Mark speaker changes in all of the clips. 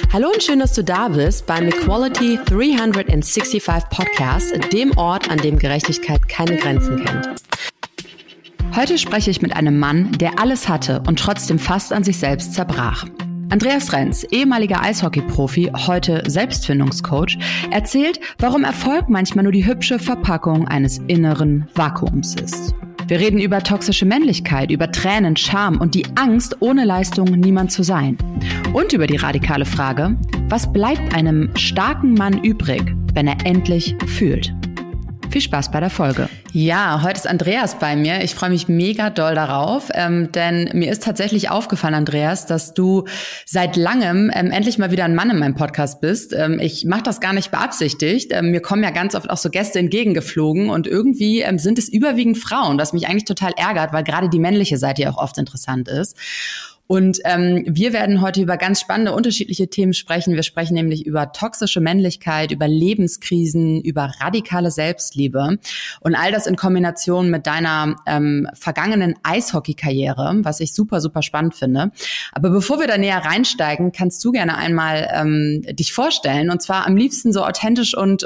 Speaker 1: Hallo und schön, dass du da bist beim Equality 365 Podcast, dem Ort, an dem Gerechtigkeit keine Grenzen kennt. Heute spreche ich mit einem Mann, der alles hatte und trotzdem fast an sich selbst zerbrach. Andreas Renz, ehemaliger Eishockey-Profi, heute Selbstfindungscoach, erzählt, warum Erfolg manchmal nur die hübsche Verpackung eines inneren Vakuums ist. Wir reden über toxische Männlichkeit, über Tränen, Scham und die Angst, ohne Leistung niemand zu sein. Und über die radikale Frage, was bleibt einem starken Mann übrig, wenn er endlich fühlt? Viel Spaß bei der Folge. Ja, heute ist Andreas bei mir. Ich freue mich mega doll darauf, denn mir ist tatsächlich aufgefallen, Andreas, dass du seit langem endlich mal wieder ein Mann in meinem Podcast bist. Ich mache das gar nicht beabsichtigt. Mir kommen ja ganz oft auch so Gäste entgegengeflogen und irgendwie sind es überwiegend Frauen, was mich eigentlich total ärgert, weil gerade die männliche Seite ja auch oft interessant ist. Und wir werden heute über ganz spannende, unterschiedliche Themen sprechen. Wir sprechen nämlich über toxische Männlichkeit, über Lebenskrisen, über radikale Selbstliebe und all das in Kombination mit deiner vergangenen Eishockey-Karriere, was ich super, super spannend finde. Aber bevor wir da näher reinsteigen, kannst du gerne einmal dich vorstellen, und zwar am liebsten so authentisch und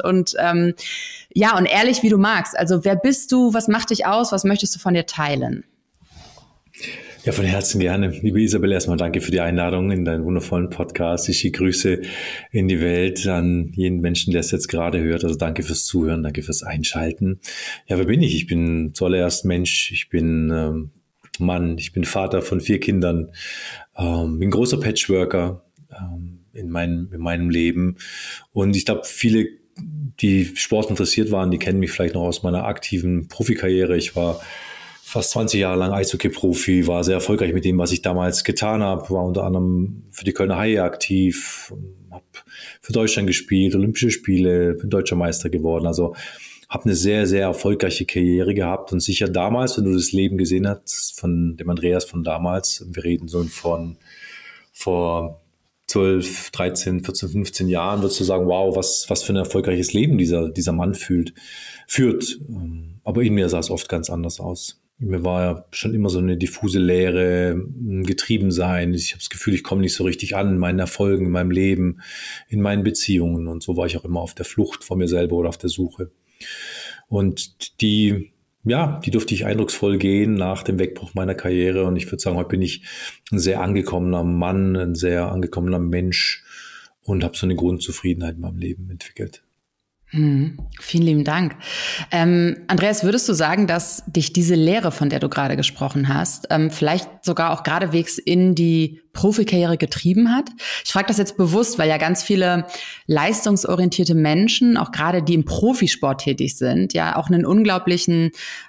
Speaker 1: ehrlich, wie du magst. Also wer bist du, was macht dich aus, was möchtest du von dir teilen?
Speaker 2: Ja, von Herzen gerne. Liebe Isabel, erstmal danke für die Einladung in deinen wundervollen Podcast. Ich schicke Grüße in die Welt an jeden Menschen, der es jetzt gerade hört. Also danke fürs Zuhören, danke fürs Einschalten. Ja, wer bin ich? Ich bin zuallererst Mensch, ich bin Mann, ich bin Vater von 4 Kindern, bin großer Patchworker in meinem Leben. Und ich glaube, viele, die Sport interessiert waren, die kennen mich vielleicht noch aus meiner aktiven Profikarriere. Ich war fast 20 Jahre lang Eishockey-Profi, war sehr erfolgreich mit dem, was ich damals getan habe, war unter anderem für die Kölner Haie aktiv, habe für Deutschland gespielt, Olympische Spiele, bin Deutscher Meister geworden, also habe eine sehr, sehr erfolgreiche Karriere gehabt und sicher damals, wenn du das Leben gesehen hast, von dem Andreas von damals, wir reden so von vor 12, 13, 14, 15 Jahren, würdest du sagen, wow, was für ein erfolgreiches Leben dieser Mann führt. Aber in mir sah es oft ganz anders aus. Mir war ja schon immer so eine diffuse Leere, getrieben sein. Ich habe das Gefühl, ich komme nicht so richtig an in meinen Erfolgen, in meinem Leben, in meinen Beziehungen. Und so war ich auch immer auf der Flucht vor mir selber oder auf der Suche. Und die durfte ich eindrucksvoll gehen nach dem Wegbruch meiner Karriere. Und ich würde sagen, heute bin ich ein sehr angekommener Mann, ein sehr angekommener Mensch und habe so eine Grundzufriedenheit in meinem Leben entwickelt.
Speaker 1: Vielen lieben Dank. Andreas, würdest du sagen, dass dich diese Lehre, von der du gerade gesprochen hast, vielleicht sogar auch geradewegs in die Profikarriere getrieben hat? Ich frage das jetzt bewusst, weil ja ganz viele leistungsorientierte Menschen, auch gerade die im Profisport tätig sind, ja auch einen unglaublichen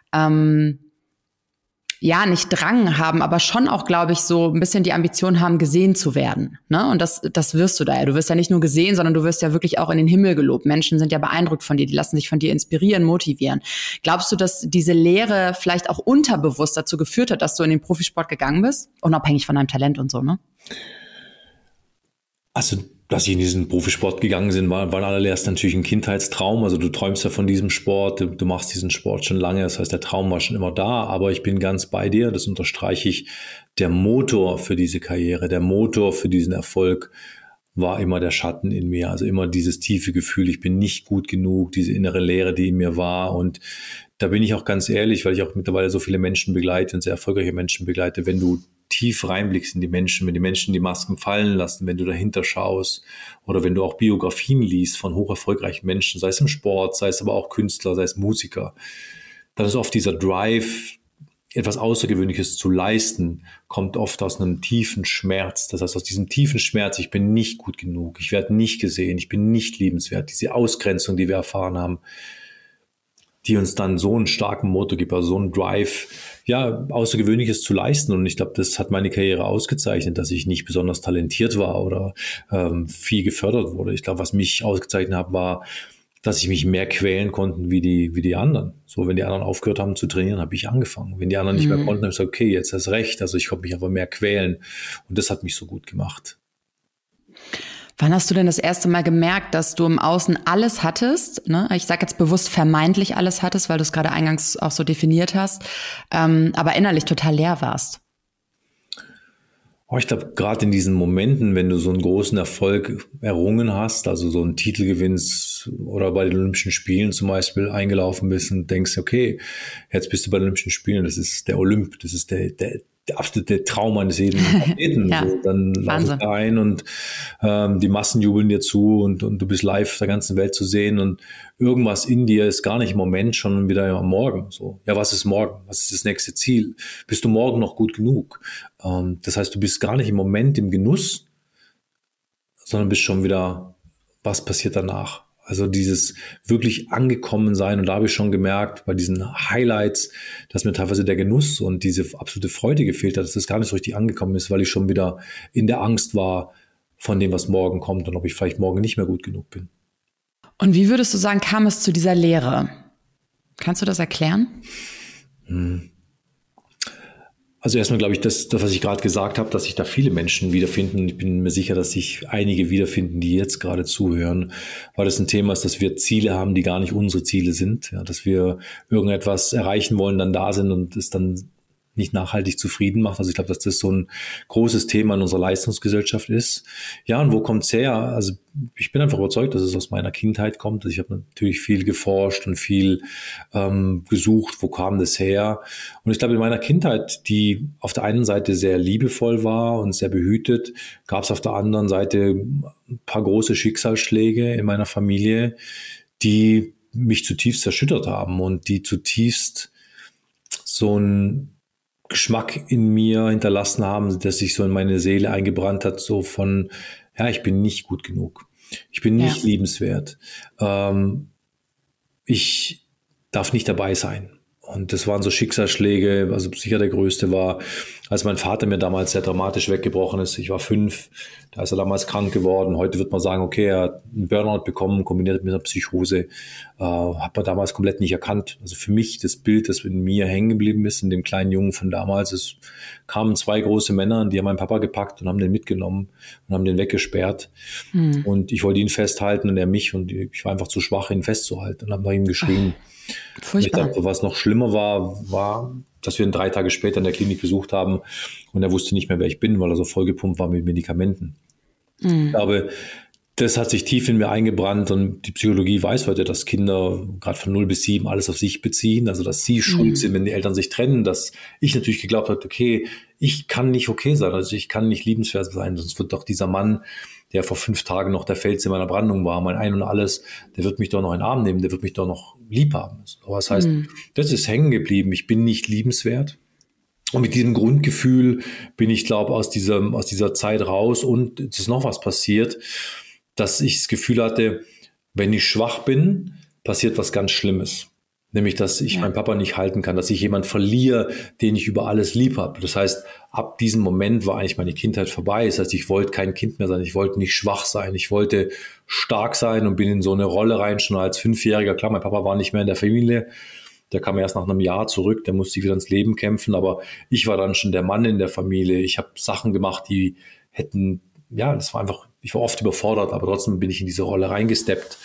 Speaker 1: nicht Drang haben, aber schon auch, glaube ich, so ein bisschen die Ambition haben, gesehen zu werden. Ne? Und das wirst du da ja. Du wirst ja nicht nur gesehen, sondern du wirst ja wirklich auch in den Himmel gelobt. Menschen sind ja beeindruckt von dir, die lassen sich von dir inspirieren, motivieren. Glaubst du, dass diese Lehre vielleicht auch unterbewusst dazu geführt hat, dass du in den Profisport gegangen bist? Unabhängig von deinem Talent und so, ne?
Speaker 2: Also, dass ich in diesen Profisport gegangen bin, war allererst natürlich ein Kindheitstraum. Also du träumst ja von diesem Sport, du machst diesen Sport schon lange, das heißt, der Traum war schon immer da, aber ich bin ganz bei dir, das unterstreiche ich, der Motor für diese Karriere, der Motor für diesen Erfolg war immer der Schatten in mir, also immer dieses tiefe Gefühl, ich bin nicht gut genug, diese innere Leere, die in mir war, und da bin ich auch ganz ehrlich, weil ich auch mittlerweile so viele Menschen begleite und sehr erfolgreiche Menschen begleite, wenn du tief reinblickst in die Menschen, wenn die Menschen die Masken fallen lassen, wenn du dahinter schaust oder wenn du auch Biografien liest von hoch erfolgreichen Menschen, sei es im Sport, sei es aber auch Künstler, sei es Musiker, dann ist oft dieser Drive, etwas Außergewöhnliches zu leisten, kommt oft aus einem tiefen Schmerz. Das heißt, aus diesem tiefen Schmerz, ich bin nicht gut genug, ich werde nicht gesehen, ich bin nicht liebenswert, diese Ausgrenzung, die wir erfahren haben, die uns dann so einen starken Motor gibt, also so einen Drive, Außergewöhnliches zu leisten. Und ich glaube, das hat meine Karriere ausgezeichnet, dass ich nicht besonders talentiert war oder viel gefördert wurde. Ich glaube, was mich ausgezeichnet hat, war, dass ich mich mehr quälen konnte wie die anderen. So, wenn die anderen aufgehört haben zu trainieren, habe ich angefangen. Wenn die anderen nicht mehr konnten, habe ich gesagt, okay, jetzt hast du recht. Also ich konnte mich einfach mehr quälen. Und das hat mich so gut gemacht.
Speaker 1: Wann hast du denn das erste Mal gemerkt, dass du im Außen alles hattest? Ne? Ich sage jetzt bewusst vermeintlich alles hattest, weil du es gerade eingangs auch so definiert hast, aber innerlich total leer warst.
Speaker 2: Ich glaube, gerade in diesen Momenten, wenn du so einen großen Erfolg errungen hast, also so einen Titel gewinnst oder bei den Olympischen Spielen zum Beispiel eingelaufen bist und denkst, okay, jetzt bist du bei den Olympischen Spielen, das ist der Olymp, das ist der absolute Traum eines jeden Athleten.
Speaker 1: Ja,
Speaker 2: so, dann laufst du da ein und die Massen jubeln dir zu und du bist live auf der ganzen Welt zu sehen und irgendwas in dir ist gar nicht im Moment, schon wieder am Morgen. So, ja, was ist morgen? Was ist das nächste Ziel? Bist du morgen noch gut genug? Das heißt, du bist gar nicht im Moment im Genuss, sondern bist schon wieder, was passiert danach? Also dieses wirklich angekommen sein. Und da habe ich schon gemerkt, bei diesen Highlights, dass mir teilweise der Genuss und diese absolute Freude gefehlt hat, dass das gar nicht so richtig angekommen ist, weil ich schon wieder in der Angst war von dem, was morgen kommt und ob ich vielleicht morgen nicht mehr gut genug bin.
Speaker 1: Und wie würdest du sagen, kam es zu dieser Lehre? Kannst du das erklären?
Speaker 2: Also erstmal glaube ich, das, was ich gerade gesagt habe, dass sich da viele Menschen wiederfinden. Ich bin mir sicher, dass sich einige wiederfinden, die jetzt gerade zuhören, weil das ein Thema ist, dass wir Ziele haben, die gar nicht unsere Ziele sind. Ja, dass wir irgendetwas erreichen wollen, dann da sind und es dann nicht nachhaltig zufrieden macht. Also ich glaube, dass das so ein großes Thema in unserer Leistungsgesellschaft ist. Ja, und wo kommt's her? Also ich bin einfach überzeugt, dass es aus meiner Kindheit kommt. Also ich habe natürlich viel geforscht und viel gesucht, wo kam das her? Und ich glaube, in meiner Kindheit, die auf der einen Seite sehr liebevoll war und sehr behütet, gab es auf der anderen Seite ein paar große Schicksalsschläge in meiner Familie, die mich zutiefst erschüttert haben und die zutiefst so ein Geschmack in mir hinterlassen haben, dass sich so in meine Seele eingebrannt hat, so von, ja, ich bin nicht gut genug. Ich bin nicht liebenswert. Ich darf nicht dabei sein. Und das waren so Schicksalsschläge, also sicher der größte war, als mein Vater mir damals sehr dramatisch weggebrochen ist. Ich war 5, da ist er damals krank geworden. Heute wird man sagen, okay, er hat einen Burnout bekommen, kombiniert mit einer Psychose. Hat man damals komplett nicht erkannt. Also für mich das Bild, das in mir hängen geblieben ist, in dem kleinen Jungen von damals, es kamen 2 große Männer, die haben meinen Papa gepackt und haben den mitgenommen und haben den weggesperrt. Und ich wollte ihn festhalten und er mich und ich war einfach zu schwach, ihn festzuhalten und habe nach ihm geschrien.
Speaker 1: Furchtbar.
Speaker 2: Ich glaube, was noch schlimmer war, dass wir ihn 3 Tage später in der Klinik besucht haben und er wusste nicht mehr, wer ich bin, weil er so vollgepumpt war mit Medikamenten. Ich glaube, das hat sich tief in mir eingebrannt und die Psychologie weiß heute, dass Kinder gerade von 0 bis 7 alles auf sich beziehen, also dass sie schuld sind, wenn die Eltern sich trennen, dass ich natürlich geglaubt habe, okay, ich kann nicht okay sein, also ich kann nicht liebenswert sein, sonst wird doch dieser Mann, der vor 5 Tagen noch der Fels in meiner Brandung war, mein Ein und Alles, der wird mich doch noch in den Arm nehmen, der wird mich doch noch lieb haben. Aber das heißt, das ist hängen geblieben, ich bin nicht liebenswert. Und mit diesem Grundgefühl bin ich, glaube aus dieser Zeit raus und es ist noch was passiert, dass ich das Gefühl hatte, wenn ich schwach bin, passiert was ganz Schlimmes. Nämlich, dass ich meinen Papa nicht halten kann, dass ich jemanden verliere, den ich über alles lieb habe. Das heißt, ab diesem Moment war eigentlich meine Kindheit vorbei. Das heißt, ich wollte kein Kind mehr sein, ich wollte nicht schwach sein, ich wollte stark sein und bin in so eine Rolle rein, schon als 5-Jähriger. Klar, mein Papa war nicht mehr in der Familie, der kam erst nach einem Jahr zurück, der musste wieder ins Leben kämpfen, aber ich war dann schon der Mann in der Familie. Ich habe Sachen gemacht, die hätten, ja, das war einfach, ich war oft überfordert, aber trotzdem bin ich in diese Rolle reingesteppt.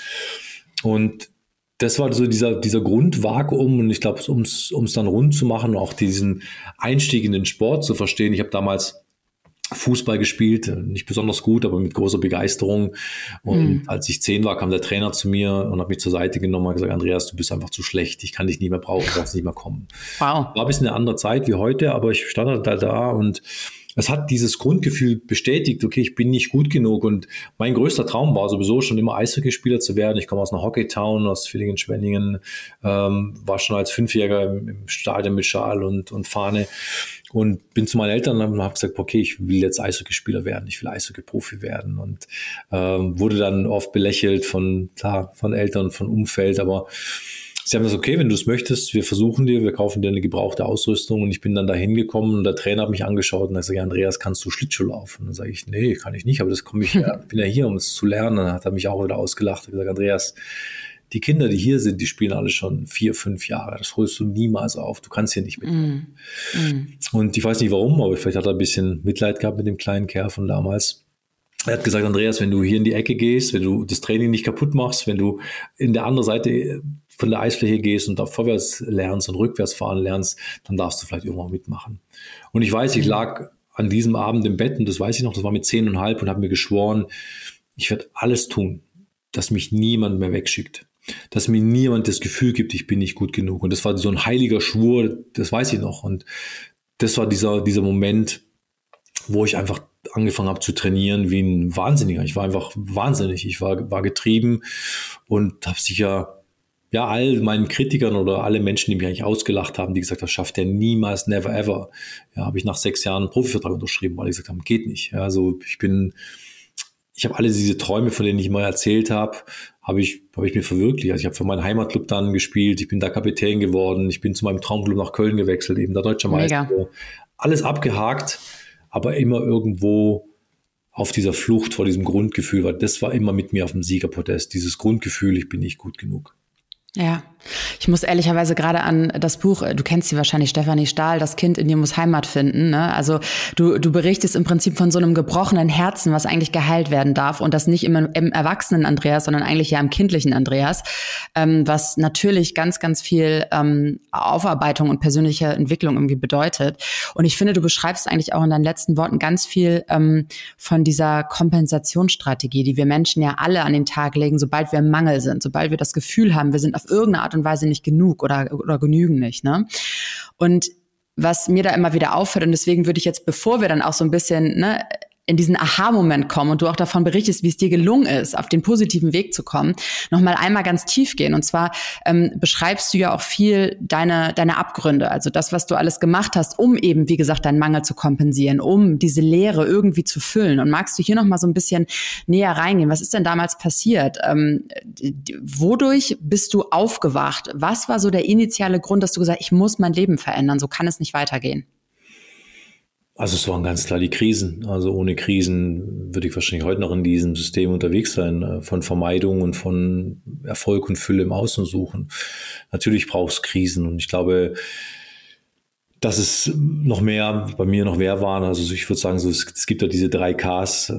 Speaker 2: Und das war so dieser Grundvakuum und ich glaube, um es dann rund zu machen, auch diesen Einstieg in den Sport zu verstehen. Ich habe damals Fußball gespielt, nicht besonders gut, aber mit großer Begeisterung. Und als ich 10 war, kam der Trainer zu mir und hat mich zur Seite genommen und gesagt, Andreas, du bist einfach zu schlecht, ich kann dich nicht mehr brauchen, du darfst nicht mehr kommen.
Speaker 1: Wow.
Speaker 2: War ein bisschen eine andere Zeit wie heute, aber ich stand halt da und es hat dieses Grundgefühl bestätigt, okay, ich bin nicht gut genug und mein größter Traum war sowieso schon immer Eishockeyspieler zu werden. Ich komme aus einer Hockeytown, aus Villingen-Schwenningen, war schon als 5-Jähriger im Stadion mit Schal und Fahne und bin zu meinen Eltern und habe gesagt, okay, ich will jetzt Eishockeyspieler werden, ich will Eishockey-Profi werden und wurde dann oft belächelt von Eltern, von Umfeld, aber sie haben gesagt, okay, wenn du es möchtest, wir kaufen dir eine gebrauchte Ausrüstung und ich bin dann da hingekommen und der Trainer hat mich angeschaut und hat gesagt, ja, Andreas, kannst du Schlittschuh laufen? Und dann sage ich, nee, kann ich nicht, aber das bin ja hier, um es zu lernen. Dann hat er mich auch wieder ausgelacht und gesagt, Andreas, die Kinder, die hier sind, die spielen alle schon 4, 5 Jahre. Das holst du niemals auf. Du kannst hier nicht mitmachen. Und ich weiß nicht warum, aber vielleicht hat er ein bisschen Mitleid gehabt mit dem kleinen Kerl von damals. Er hat gesagt, Andreas, wenn du hier in die Ecke gehst, wenn du das Training nicht kaputt machst, wenn du in der anderen Seite von der Eisfläche gehst und da vorwärts lernst und rückwärts fahren lernst, dann darfst du vielleicht irgendwann mitmachen. Und ich weiß, ich lag an diesem Abend im Bett, und das weiß ich noch, das war mit 10,5 und habe mir geschworen, ich werde alles tun, dass mich niemand mehr wegschickt. Dass mir niemand das Gefühl gibt, ich bin nicht gut genug. Und das war so ein heiliger Schwur, das weiß ich noch. Und das war dieser Moment, wo ich einfach angefangen habe zu trainieren wie ein Wahnsinniger. Ich war einfach wahnsinnig. Ich war getrieben und habe sicher all meinen Kritikern oder alle Menschen, die mich eigentlich ausgelacht haben, die gesagt haben, schafft der niemals, never ever. Ja, habe ich nach 6 Jahren einen Profivertrag unterschrieben, weil die gesagt haben, geht nicht. Ja, also ich habe alle diese Träume, von denen ich mal erzählt habe ich mir verwirklicht. Also ich habe für meinen Heimatclub dann gespielt, ich bin da Kapitän geworden, ich bin zu meinem Traumclub nach Köln gewechselt, eben der Deutsche Meister. Alles abgehakt, aber immer irgendwo auf dieser Flucht vor diesem Grundgefühl, weil das war immer mit mir auf dem Siegerpodest, dieses Grundgefühl, ich bin nicht gut genug.
Speaker 1: Ja, ich muss ehrlicherweise gerade an das Buch, du kennst sie wahrscheinlich, Stefanie Stahl, Das Kind in dir muss Heimat finden, ne? Also du berichtest im Prinzip von so einem gebrochenen Herzen, was eigentlich geheilt werden darf, und das nicht im erwachsenen Andreas, sondern eigentlich ja im kindlichen Andreas, was natürlich ganz, ganz viel Aufarbeitung und persönliche Entwicklung irgendwie bedeutet. Und ich finde, du beschreibst eigentlich auch in deinen letzten Worten ganz viel von dieser Kompensationsstrategie, die wir Menschen ja alle an den Tag legen, sobald wir im Mangel sind, sobald wir das Gefühl haben, wir sind auf irgendeine Art und Weise nicht genug oder genügen nicht, ne? Und was mir da immer wieder auffällt, und deswegen würde ich jetzt, bevor wir dann auch so ein bisschen, ne, in diesen Aha-Moment kommen und du auch davon berichtest, wie es dir gelungen ist, auf den positiven Weg zu kommen, nochmal einmal ganz tief gehen. Und zwar beschreibst du ja auch viel deine Abgründe, also das, was du alles gemacht hast, um eben, wie gesagt, deinen Mangel zu kompensieren, um diese Leere irgendwie zu füllen. Und magst du hier nochmal so ein bisschen näher reingehen? Was ist denn damals passiert? Wodurch bist du aufgewacht? Was war so der initiale Grund, dass du gesagt hast, ich muss mein Leben verändern, so kann es nicht weitergehen?
Speaker 2: Also es waren ganz klar die Krisen. Also ohne Krisen würde ich wahrscheinlich heute noch in diesem System unterwegs sein, von Vermeidung und von Erfolg und Fülle im Außen suchen. Natürlich braucht es Krisen, und ich glaube, dass es noch mehr bei mir noch mehr waren. Also ich würde sagen, so, es gibt ja diese 3Ks,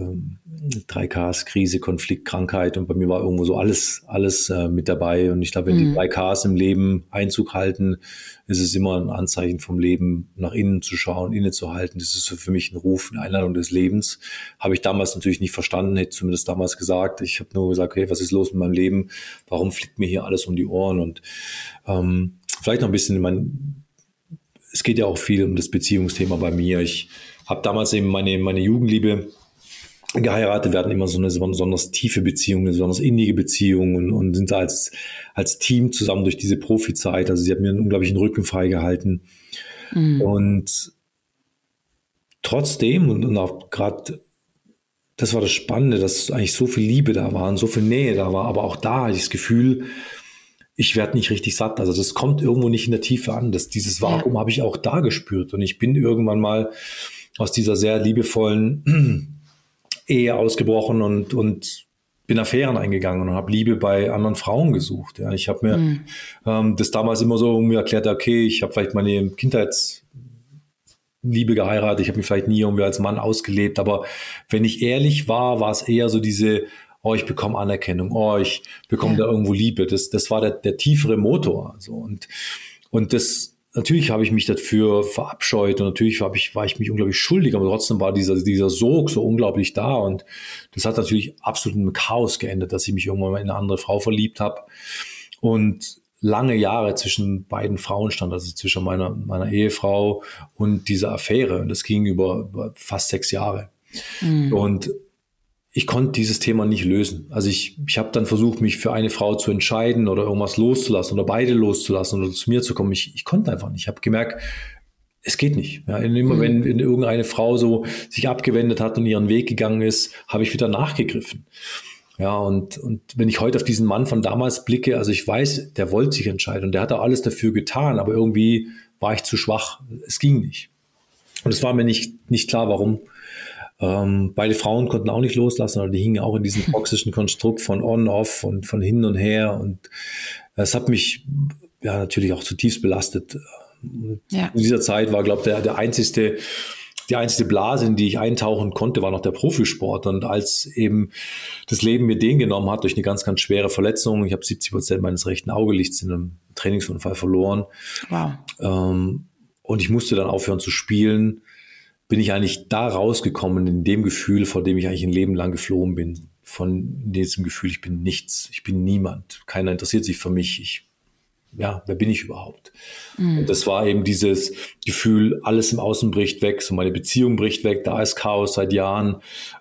Speaker 2: Krise, Konflikt, Krankheit, und bei mir war irgendwo so alles mit dabei. Und ich glaube, wenn die 3Ks im Leben Einzug halten, ist es immer ein Anzeichen vom Leben, nach innen zu schauen, innezuhalten. Das ist so für mich ein Ruf, eine Einladung des Lebens. Habe ich damals natürlich nicht verstanden, hätte zumindest damals gesagt. Ich habe nur gesagt, okay, was ist los mit meinem Leben? Warum fliegt mir hier alles um die Ohren? Und vielleicht noch ein bisschen es geht ja auch viel um das Beziehungsthema bei mir. Ich habe damals eben meine Jugendliebe geheiratet. Wir hatten immer so eine besonders tiefe Beziehung, eine besonders innige Beziehung, und sind da als Team zusammen durch diese Profizeit. Also sie hat mir einen unglaublichen Rücken freigehalten. Und trotzdem, und auch gerade, das war das Spannende, dass eigentlich so viel Liebe da war und so viel Nähe da war, aber auch da hatte ich das Gefühl, ich werde nicht richtig satt. Also das kommt irgendwo nicht in der Tiefe an. Dieses Vakuum habe ich auch da gespürt. Und ich bin irgendwann mal aus dieser sehr liebevollen Ehe ausgebrochen und bin Affären eingegangen und habe Liebe bei anderen Frauen gesucht. Ja, ich habe mir das damals immer so irgendwie erklärt, okay, ich habe vielleicht meine Kindheitsliebe geheiratet, ich habe mich vielleicht nie irgendwie als Mann ausgelebt, aber wenn ich ehrlich war es eher so diese, ich bekomme Anerkennung, ich bekomme da irgendwo Liebe. Das war der tiefere Motor. Also, und das, natürlich habe ich mich dafür verabscheut, und natürlich war ich mich unglaublich schuldig, aber trotzdem war dieser Sog so unglaublich da, und das hat natürlich absolut im Chaos geendet, dass ich mich irgendwann mal in eine andere Frau verliebt habe und lange Jahre zwischen beiden Frauen stand, also zwischen meiner Ehefrau und dieser Affäre, und das ging über fast 6 Jahre. Und ich konnte dieses Thema nicht lösen. Also ich habe dann versucht, mich für eine Frau zu entscheiden oder irgendwas loszulassen oder beide loszulassen oder zu mir zu kommen. Ich konnte einfach nicht. Ich habe gemerkt, es geht nicht. Ja, immer wenn irgendeine Frau so sich abgewendet hat und ihren Weg gegangen ist, habe ich wieder nachgegriffen. Ja, und wenn ich heute auf diesen Mann von damals blicke, also ich weiß, der wollte sich entscheiden und der hat auch alles dafür getan, aber irgendwie war ich zu schwach. Es ging nicht. Und es war mir nicht klar, warum. Beide Frauen konnten auch nicht loslassen, oder die hingen auch in diesem toxischen Konstrukt von On-Off und von hin und her, und es hat mich ja natürlich auch zutiefst belastet. Ja. In dieser Zeit war, glaube ich, die einzige Blase, in die ich eintauchen konnte, war noch der Profisport, und als eben das Leben mir den genommen hat durch eine ganz, ganz schwere Verletzung, ich habe 70% meines rechten Augelichts in einem Trainingsunfall verloren. Wow. Und ich musste dann aufhören zu spielen, bin ich eigentlich da rausgekommen in dem Gefühl, vor dem ich eigentlich ein Leben lang geflohen bin. Von diesem Gefühl, ich bin nichts, ich bin niemand, keiner interessiert sich für mich, wer bin ich überhaupt? Und das war eben dieses Gefühl, alles im Außen bricht weg, so meine Beziehung bricht weg, da ist Chaos seit Jahren,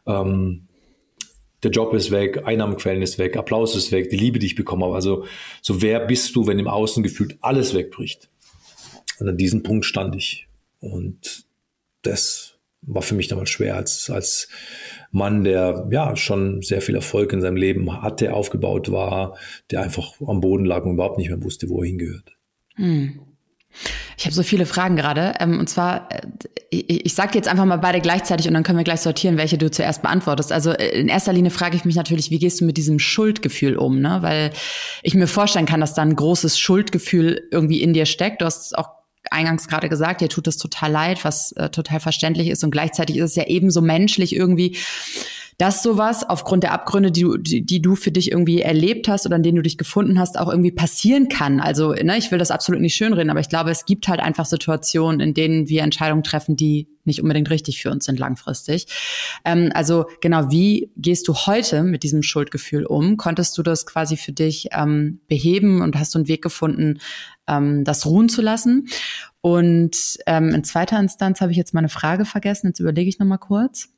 Speaker 2: der Job ist weg, Einnahmenquellen ist weg, Applaus ist weg, die Liebe, die ich bekommen habe. Also so wer bist du, wenn im Außen gefühlt alles wegbricht? Und an diesem Punkt stand ich. Und das war für mich damals schwer als Mann, der ja schon sehr viel Erfolg in seinem Leben hatte, aufgebaut war, der einfach am Boden lag und überhaupt nicht mehr wusste, wo er hingehört.
Speaker 1: Ich habe so viele Fragen gerade. Und zwar, ich sage jetzt einfach mal beide gleichzeitig und dann können wir gleich sortieren, welche du zuerst beantwortest. Also in erster Linie frage ich mich natürlich, wie gehst du mit diesem Schuldgefühl um? Ne? Weil ich mir vorstellen kann, dass da ein großes Schuldgefühl irgendwie in dir steckt. Du hast auch eingangs gerade gesagt, dir tut das total leid, was total verständlich ist. Und gleichzeitig ist es ja ebenso menschlich irgendwie, dass sowas aufgrund der Abgründe, die du für dich irgendwie erlebt hast oder an denen du dich gefunden hast, auch irgendwie passieren kann. Also ne, ich will das absolut nicht schönreden, aber ich glaube, es gibt halt einfach Situationen, in denen wir Entscheidungen treffen, die nicht unbedingt richtig für uns sind langfristig. Also genau, wie gehst du heute mit diesem Schuldgefühl um? Konntest du das quasi für dich beheben und hast du einen Weg gefunden, das ruhen zu lassen? Und in zweiter Instanz habe ich jetzt meine Frage vergessen, jetzt überlege ich noch mal kurz.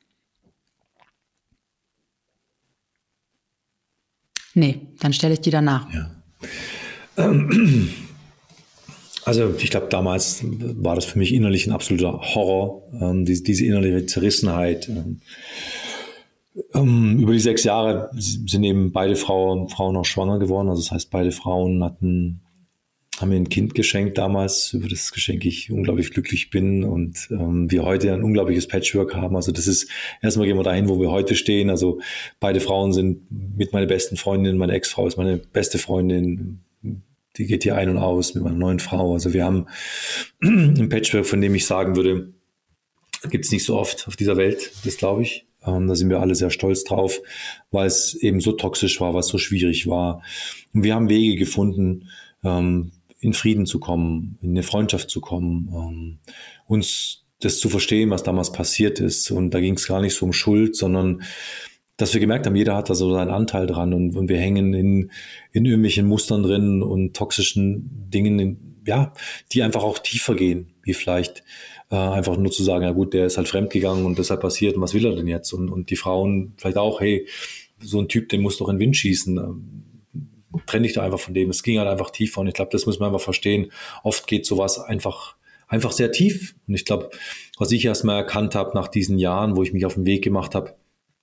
Speaker 1: Nee, dann stelle ich die danach.
Speaker 2: Ja. Also ich glaube, damals war das für mich innerlich ein absoluter Horror, diese innerliche Zerrissenheit. Über die 6 Jahre sind eben beide Frauen auch schwanger geworden. Also das heißt, beide Frauen haben mir ein Kind geschenkt damals, über das Geschenk ich unglaublich glücklich bin und wir heute ein unglaubliches Patchwork haben. Also das ist, erstmal gehen wir dahin, wo wir heute stehen. Also beide Frauen sind mit meiner besten Freundin, meine Ex-Frau ist meine beste Freundin, die geht hier ein und aus mit meiner neuen Frau. Also wir haben ein Patchwork, von dem ich sagen würde, gibt es nicht so oft auf dieser Welt, das glaube ich. Da sind wir alle sehr stolz drauf, weil es eben so toxisch war, weil es so schwierig war. Und wir haben Wege gefunden, in Frieden zu kommen, in eine Freundschaft zu kommen, uns das zu verstehen, was damals passiert ist. Und da ging es gar nicht so um Schuld, sondern dass wir gemerkt haben, jeder hat da so seinen Anteil dran und wir hängen in irgendwelchen Mustern drin und toxischen Dingen, die einfach auch tiefer gehen, wie vielleicht einfach nur zu sagen, ja gut, der ist halt fremdgegangen und deshalb passiert und was will er denn jetzt? Und die Frauen vielleicht auch, hey, so ein Typ, den muss doch in den Wind schießen, trenne dich da einfach von dem. Es ging halt einfach tiefer und ich glaube, das muss man einfach verstehen. Oft geht sowas einfach sehr tief und ich glaube, was ich erstmal erkannt habe nach diesen Jahren, wo ich mich auf den Weg gemacht habe,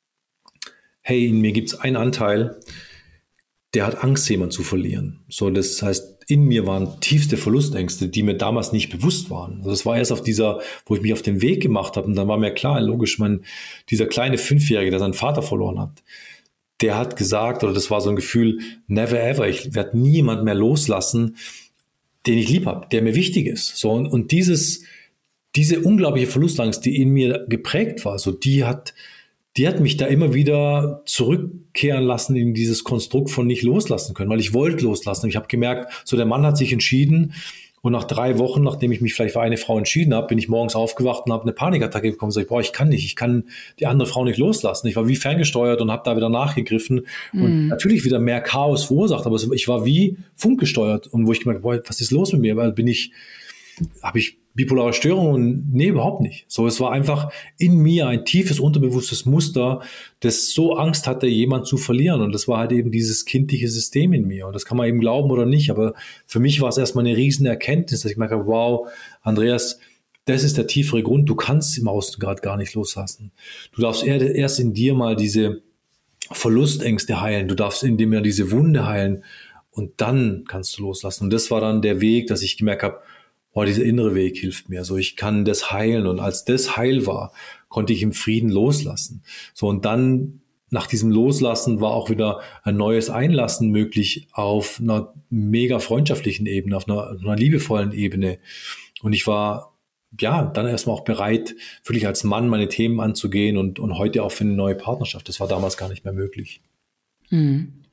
Speaker 2: hey, in mir gibt es einen Anteil, der hat Angst, jemanden zu verlieren. So, das heißt, in mir waren tiefste Verlustängste, die mir damals nicht bewusst waren. Also das war erst wo ich mich auf den Weg gemacht habe und dann war mir klar, logisch, dieser kleine 5-Jährige, der seinen Vater verloren hat, der hat gesagt, oder das war so ein Gefühl, never ever, ich werde niemand mehr loslassen, den ich lieb habe, der mir wichtig ist. So, und diese unglaubliche Verlustangst, die in mir geprägt war, so die hat mich da immer wieder zurückkehren lassen in dieses Konstrukt von nicht loslassen können, weil ich wollte loslassen. Ich habe gemerkt, so der Mann hat sich entschieden und nach 3 Wochen, nachdem ich mich vielleicht für eine Frau entschieden habe, bin ich morgens aufgewacht und habe eine Panikattacke bekommen und sage, ich kann die andere Frau nicht loslassen. Ich war wie ferngesteuert und habe da wieder nachgegriffen und natürlich wieder mehr Chaos verursacht, aber ich war wie funkgesteuert und wo ich gemerkt habe, was ist los mit mir? Weil habe ich bipolare Störungen? Nee, überhaupt nicht. So, es war einfach in mir ein tiefes, unterbewusstes Muster, das so Angst hatte, jemanden zu verlieren. Und das war halt eben dieses kindliche System in mir. Und das kann man eben glauben oder nicht. Aber für mich war es erstmal eine riesen Erkenntnis, dass ich merke, wow, Andreas, das ist der tiefere Grund. Du kannst im Außen gerade gar nicht loslassen. Du darfst erst in dir mal diese Verlustängste heilen. Du darfst in dir mal diese Wunde heilen. Und dann kannst du loslassen. Und das war dann der Weg, dass ich gemerkt habe, dieser innere Weg hilft mir. So, ich kann das heilen. Und als das heil war, konnte ich im Frieden loslassen. So, und dann nach diesem Loslassen war auch wieder ein neues Einlassen möglich auf einer mega freundschaftlichen Ebene, auf einer liebevollen Ebene. Und ich war dann erstmal auch bereit, wirklich als Mann meine Themen anzugehen und heute auch für eine neue Partnerschaft. Das war damals gar nicht mehr möglich.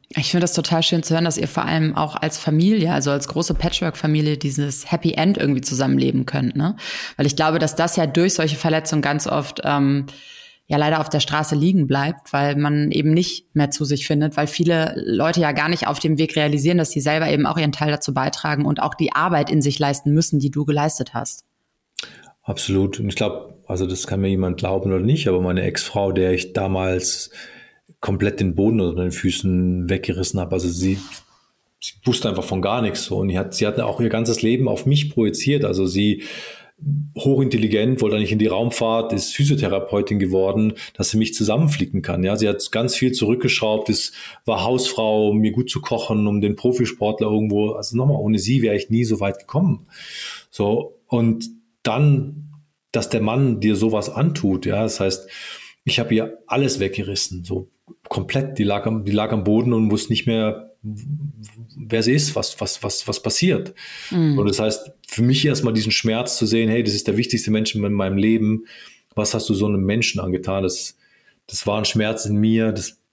Speaker 1: Ich finde das total schön zu hören, dass ihr vor allem auch als Familie, also als große Patchwork-Familie, dieses Happy End irgendwie zusammenleben könnt, ne? Weil ich glaube, dass das ja durch solche Verletzungen ganz oft ja leider auf der Straße liegen bleibt, weil man eben nicht mehr zu sich findet, weil viele Leute ja gar nicht auf dem Weg realisieren, dass sie selber eben auch ihren Teil dazu beitragen und auch die Arbeit in sich leisten müssen, die du geleistet hast.
Speaker 2: Absolut. Und ich glaube, also das kann mir jemand glauben oder nicht, aber meine Ex-Frau, der ich damals komplett den Boden unter den Füßen weggerissen habe, also sie wusste einfach von gar nichts so. Und sie hat auch ihr ganzes Leben auf mich projiziert. Also sie hochintelligent, wollte eigentlich in die Raumfahrt, ist Physiotherapeutin geworden, dass sie mich zusammenflicken kann. Ja, sie hat ganz viel zurückgeschraubt, war Hausfrau, um mir gut zu kochen, um den Profisportler irgendwo, also nochmal, ohne sie wäre ich nie so weit gekommen. So, und dann, dass der Mann dir sowas antut, ja, das heißt, ich habe ihr alles weggerissen, so komplett, die lag am Boden und wusste nicht mehr, wer sie ist, was passiert. Und das heißt, für mich erstmal diesen Schmerz zu sehen, hey, das ist der wichtigste Mensch in meinem Leben, was hast du so einem Menschen angetan? Das war ein Schmerz in mir,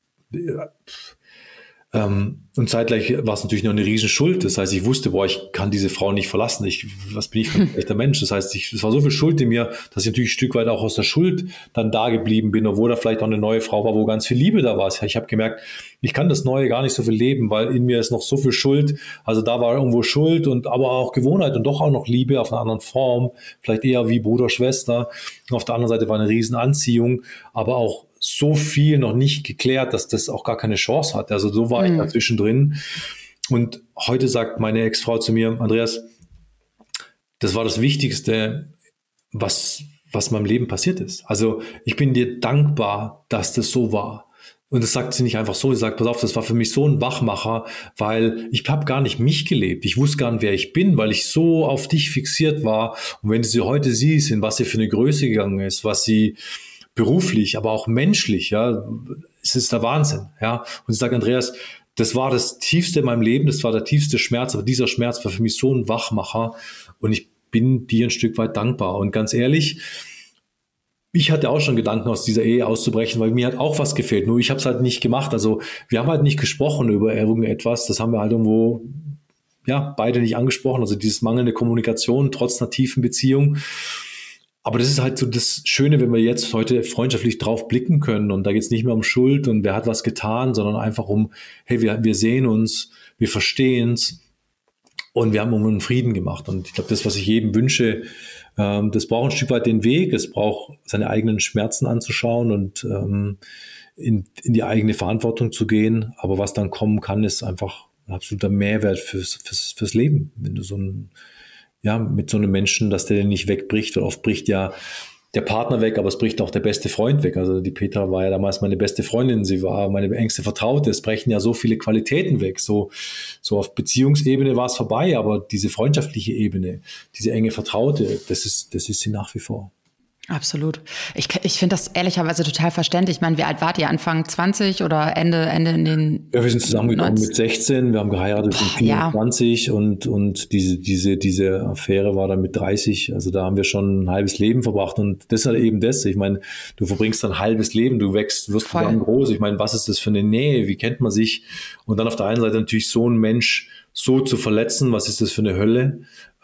Speaker 2: und zeitgleich war es natürlich noch eine Riesenschuld. Das heißt, ich wusste, ich kann diese Frau nicht verlassen. Was bin ich für ein schlechter Mensch? Das heißt, es war so viel Schuld in mir, dass ich natürlich ein Stück weit auch aus der Schuld dann da geblieben bin, obwohl da vielleicht auch eine neue Frau war, wo ganz viel Liebe da war. Ich habe gemerkt, ich kann das Neue gar nicht so viel leben, weil in mir ist noch so viel Schuld. Also da war irgendwo Schuld und aber auch Gewohnheit und doch auch noch Liebe auf einer anderen Form. Vielleicht eher wie Bruder, Schwester. Und auf der anderen Seite war eine Riesenanziehung, aber auch so viel noch nicht geklärt, dass das auch gar keine Chance hat. Also so war ich da zwischendrin. Und heute sagt meine Ex-Frau zu mir, Andreas, das war das Wichtigste, was meinem Leben passiert ist. Also ich bin dir dankbar, dass das so war. Und das sagt sie nicht einfach so, sie sagt, pass auf, das war für mich so ein Wachmacher, weil ich habe gar nicht mich gelebt. Ich wusste gar nicht, wer ich bin, weil ich so auf dich fixiert war. Und wenn du sie heute siehst, in was sie für eine Größe gegangen ist, was sie beruflich, aber auch menschlich, ja, es ist der Wahnsinn, ja. Und sie sagt, Andreas, das war das Tiefste in meinem Leben, das war der tiefste Schmerz, aber dieser Schmerz war für mich so ein Wachmacher und ich bin dir ein Stück weit dankbar. Und ganz ehrlich, ich hatte auch schon Gedanken, aus dieser Ehe auszubrechen, weil mir hat auch was gefehlt, nur ich habe es halt nicht gemacht. Also wir haben halt nicht gesprochen über irgendetwas, das haben wir halt irgendwo, ja, beide nicht angesprochen, also dieses mangelnde Kommunikation trotz einer tiefen Beziehung. Aber das ist halt so das Schöne, wenn wir jetzt heute freundschaftlich drauf blicken können und da geht es nicht mehr um Schuld und wer hat was getan, sondern einfach um, hey, wir sehen uns, wir verstehen es und wir haben einen Frieden gemacht. Und ich glaube, das, was ich jedem wünsche, das braucht ein Stück weit den Weg, es braucht seine eigenen Schmerzen anzuschauen und in die eigene Verantwortung zu gehen. Aber was dann kommen kann, ist einfach ein absoluter Mehrwert fürs Leben, wenn du mit so einem Menschen, dass der nicht wegbricht. Und oft bricht ja der Partner weg, aber es bricht auch der beste Freund weg. Also die Petra war ja damals meine beste Freundin, sie war meine engste Vertraute. Es brechen ja so viele Qualitäten weg. So auf Beziehungsebene war es vorbei, aber diese freundschaftliche Ebene, diese enge Vertraute, das ist sie nach wie vor.
Speaker 1: Absolut. Ich finde das ehrlicherweise total verständlich. Ich meine, wie alt wart ihr? Anfang 20 oder Ende in den...
Speaker 2: Ja, wir sind zusammengekommen mit 16, wir haben geheiratet mit 24 und diese Affäre war dann mit 30. Also da haben wir schon ein halbes Leben verbracht und das ist halt eben das. Ich meine, du verbringst ein halbes Leben, du wächst, wirst dann groß. Ich meine, was ist das für eine Nähe? Wie kennt man sich? Und dann auf der einen Seite natürlich so einen Mensch so zu verletzen, was ist das für eine Hölle?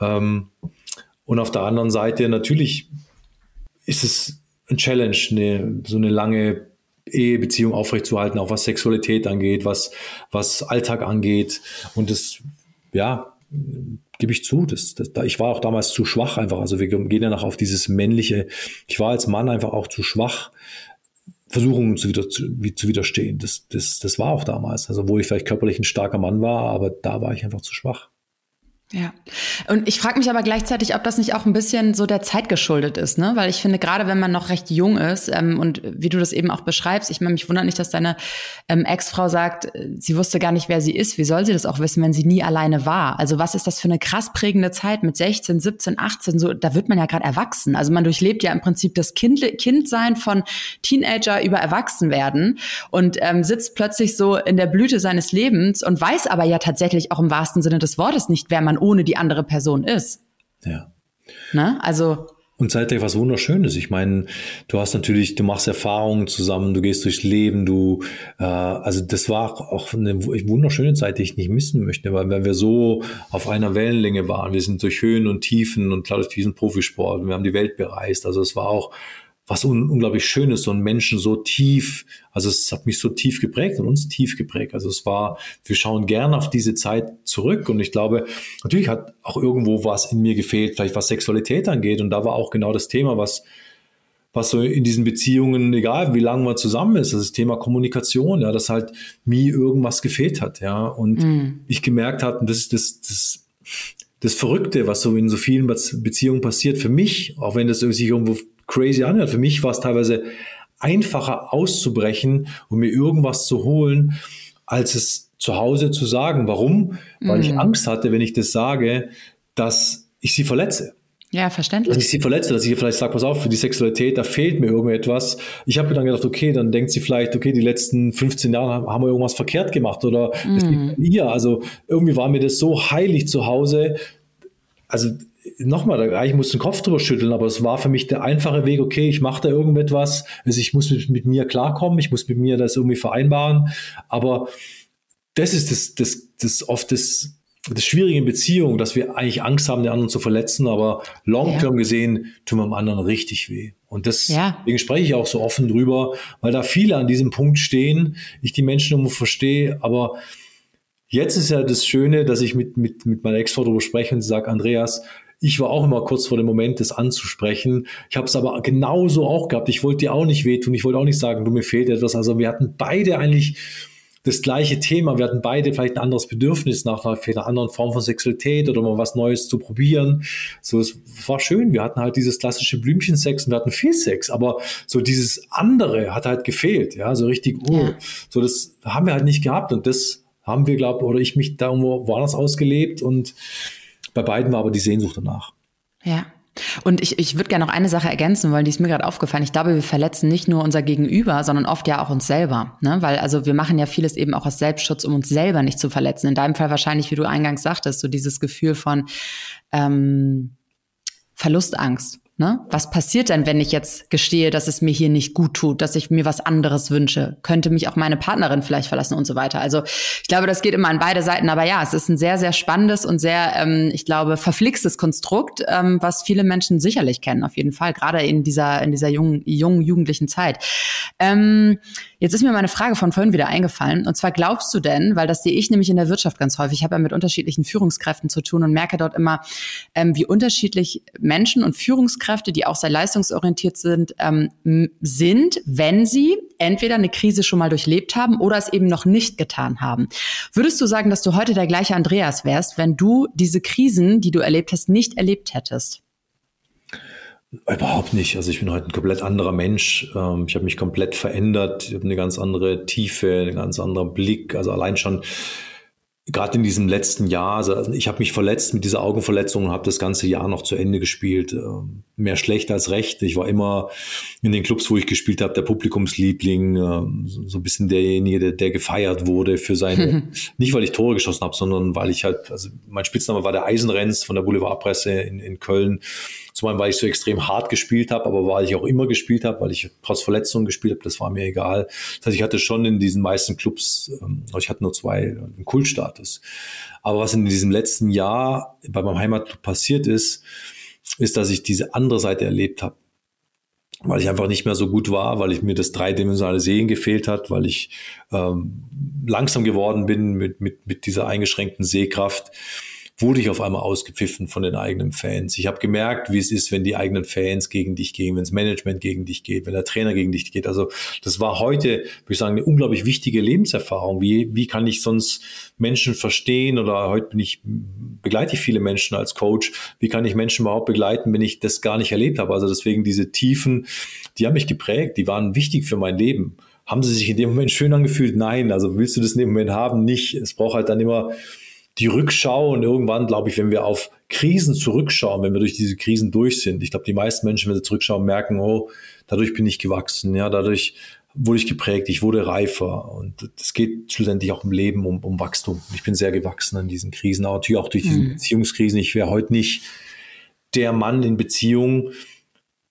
Speaker 2: Und auf der anderen Seite natürlich ist es ein Challenge, so eine lange Ehebeziehung aufrechtzuerhalten, auch was Sexualität angeht, was Alltag angeht. Und das, ja, gebe ich zu, ich war auch damals zu schwach einfach. Also wir gehen ja noch auf dieses Männliche. Ich war als Mann einfach auch zu schwach, Versuchungen zu widerstehen. Das war auch damals. Also wo ich vielleicht körperlich ein starker Mann war, aber da war ich einfach zu schwach.
Speaker 1: Ja, und ich frage mich aber gleichzeitig, ob das nicht auch ein bisschen so der Zeit geschuldet ist, ne? Weil ich finde, gerade wenn man noch recht jung ist und wie du das eben auch beschreibst, ich meine, mich wundert nicht, dass deine Ex-Frau sagt, sie wusste gar nicht, wer sie ist. Wie soll sie das auch wissen, wenn sie nie alleine war? Also was ist das für eine krass prägende Zeit mit 16, 17, 18? So, da wird man ja gerade erwachsen. Also man durchlebt ja im Prinzip das Kindsein von Teenager über Erwachsenwerden und sitzt plötzlich so in der Blüte seines Lebens und weiß aber ja tatsächlich auch im wahrsten Sinne des Wortes nicht, wer man ohne die andere Person ist.
Speaker 2: Ja.
Speaker 1: Ne? Also.
Speaker 2: Und zeitgleich was Wunderschönes. Ich meine, du machst Erfahrungen zusammen, du gehst durchs Leben, also das war auch eine wunderschöne Zeit, die ich nicht missen möchte, weil wenn wir so auf einer Wellenlänge waren, wir sind durch Höhen und Tiefen und klar durch diesen Profisport, wir haben die Welt bereist, also es war auch was unglaublich Schönes, so einen Menschen so tief, also es hat mich so tief geprägt und uns tief geprägt. Also wir schauen gerne auf diese Zeit zurück und ich glaube, natürlich hat auch irgendwo was in mir gefehlt, vielleicht was Sexualität angeht und da war auch genau das Thema, was so in diesen Beziehungen, egal wie lange man zusammen ist, das Thema Kommunikation, ja, dass halt mir irgendwas gefehlt hat, ja, und ich gemerkt habe, und das ist das Verrückte, was so in so vielen Beziehungen passiert, für mich, auch wenn das sich irgendwo crazy anhört. Für mich war es teilweise einfacher auszubrechen und mir irgendwas zu holen, als es zu Hause zu sagen. Warum? Weil ich Angst hatte, wenn ich das sage, dass ich sie verletze.
Speaker 1: Ja, verständlich.
Speaker 2: Dass ich sie verletze, dass ich ihr vielleicht sage, pass auf, für die Sexualität, da fehlt mir irgendetwas. Ich habe mir dann gedacht, okay, dann denkt sie vielleicht, okay, die letzten 15 Jahre haben wir irgendwas verkehrt gemacht oder es liegt an ihr. Also irgendwie war mir das so heilig zu Hause. Also nochmal, eigentlich musste den Kopf drüber schütteln, aber es war für mich der einfache Weg, okay, ich mache da irgendetwas, also ich muss mit mir klarkommen, ich muss mit mir das irgendwie vereinbaren, aber das ist das oft das Schwierige in Beziehungen, dass wir eigentlich Angst haben, den anderen zu verletzen, aber long-term gesehen tun wir dem anderen richtig weh. Und deswegen spreche ich auch so offen drüber, weil da viele an diesem Punkt stehen, ich die Menschen irgendwo verstehe, aber jetzt ist ja das Schöne, dass ich mit meiner Ex-Frau darüber spreche und sie sagt, Andreas, ich war auch immer kurz vor dem Moment, das anzusprechen. Ich habe es aber genauso auch gehabt. Ich wollte dir auch nicht wehtun. Ich wollte auch nicht sagen, du, mir fehlt etwas. Also wir hatten beide eigentlich das gleiche Thema. Wir hatten beide vielleicht ein anderes Bedürfnis nach einer anderen Form von Sexualität oder mal was Neues zu probieren. So, es war schön. Wir hatten halt dieses klassische Blümchensex und wir hatten viel Sex. Aber so dieses andere hat halt gefehlt. Ja, so richtig, so das haben wir halt nicht gehabt. Und das haben wir, oder ich mich da irgendwo woanders ausgelebt und bei beiden war aber die Sehnsucht danach.
Speaker 1: Ja. Und ich würde gerne noch eine Sache ergänzen wollen, die ist mir gerade aufgefallen. Ich glaube, wir verletzen nicht nur unser Gegenüber, sondern oft ja auch uns selber. Ne? Weil also wir machen ja vieles eben auch aus Selbstschutz, um uns selber nicht zu verletzen. In deinem Fall wahrscheinlich, wie du eingangs sagtest, so dieses Gefühl von Verlustangst. Ne? Was passiert denn, wenn ich jetzt gestehe, dass es mir hier nicht gut tut, dass ich mir was anderes wünsche? Könnte mich auch meine Partnerin vielleicht verlassen und so weiter. Also ich glaube, das geht immer an beide Seiten. Aber ja, es ist ein sehr, sehr spannendes und sehr, ich glaube, verflixtes Konstrukt, was viele Menschen sicherlich kennen, auf jeden Fall, gerade in dieser jungen, jugendlichen Zeit. Jetzt ist mir meine Frage von vorhin wieder eingefallen. Und zwar glaubst du denn, weil das sehe ich nämlich in der Wirtschaft ganz häufig, ich habe ja mit unterschiedlichen Führungskräften zu tun und merke dort immer, wie unterschiedlich Menschen und Führungskräfte, die auch sehr leistungsorientiert sind, wenn sie entweder eine Krise schon mal durchlebt haben oder es eben noch nicht getan haben. Würdest du sagen, dass du heute der gleiche Andreas wärst, wenn du diese Krisen, die du erlebt hast, nicht erlebt hättest?
Speaker 2: Überhaupt nicht. Also ich bin heute ein komplett anderer Mensch. Ich habe mich komplett verändert. Ich habe eine ganz andere Tiefe, einen ganz anderen Blick. Also allein schon gerade in diesem letzten Jahr, also ich habe mich verletzt mit dieser Augenverletzung und habe das ganze Jahr noch zu Ende gespielt. Mehr schlecht als recht. Ich war immer in den Clubs, wo ich gespielt habe, der Publikumsliebling, so ein bisschen derjenige, der gefeiert wurde für seine, nicht weil ich Tore geschossen habe, sondern weil ich halt, also mein Spitzname war der Eisenrenz von der Boulevardpresse in Köln. Zum einen, weil ich so extrem hart gespielt habe, aber weil ich auch immer gespielt habe, weil ich trotz Verletzungen gespielt habe, das war mir egal. Das heißt, ich hatte schon in diesen meisten Clubs, ich hatte nur 2, einen Kultstatus. Aber was in diesem letzten Jahr bei meinem Heimatclub passiert ist, dass ich diese andere Seite erlebt habe. Weil ich einfach nicht mehr so gut war, weil ich mir das dreidimensionale Sehen gefehlt hat, weil ich langsam geworden bin mit dieser eingeschränkten Sehkraft, wurde ich auf einmal ausgepfiffen von den eigenen Fans. Ich habe gemerkt, wie es ist, wenn die eigenen Fans gegen dich gehen, wenn das Management gegen dich geht, wenn der Trainer gegen dich geht. Also das war heute, würde ich sagen, eine unglaublich wichtige Lebenserfahrung. Wie kann ich sonst Menschen verstehen, oder heute begleite ich viele Menschen als Coach. Wie kann ich Menschen überhaupt begleiten, wenn ich das gar nicht erlebt habe? Also deswegen diese Tiefen, die haben mich geprägt, die waren wichtig für mein Leben. Haben sie sich in dem Moment schön angefühlt? Nein. Also willst du das in dem Moment haben? Nicht. Es braucht halt dann immer die Rückschau, und irgendwann, glaube ich, wenn wir auf Krisen zurückschauen, wenn wir durch diese Krisen durch sind, ich glaube, die meisten Menschen, wenn sie zurückschauen, merken, oh, dadurch bin ich gewachsen, ja, dadurch wurde ich geprägt, ich wurde reifer, und es geht schlussendlich auch im Leben um Wachstum. Ich bin sehr gewachsen an diesen Krisen, aber natürlich auch durch diese Beziehungskrisen. Ich wäre heute nicht der Mann in Beziehung,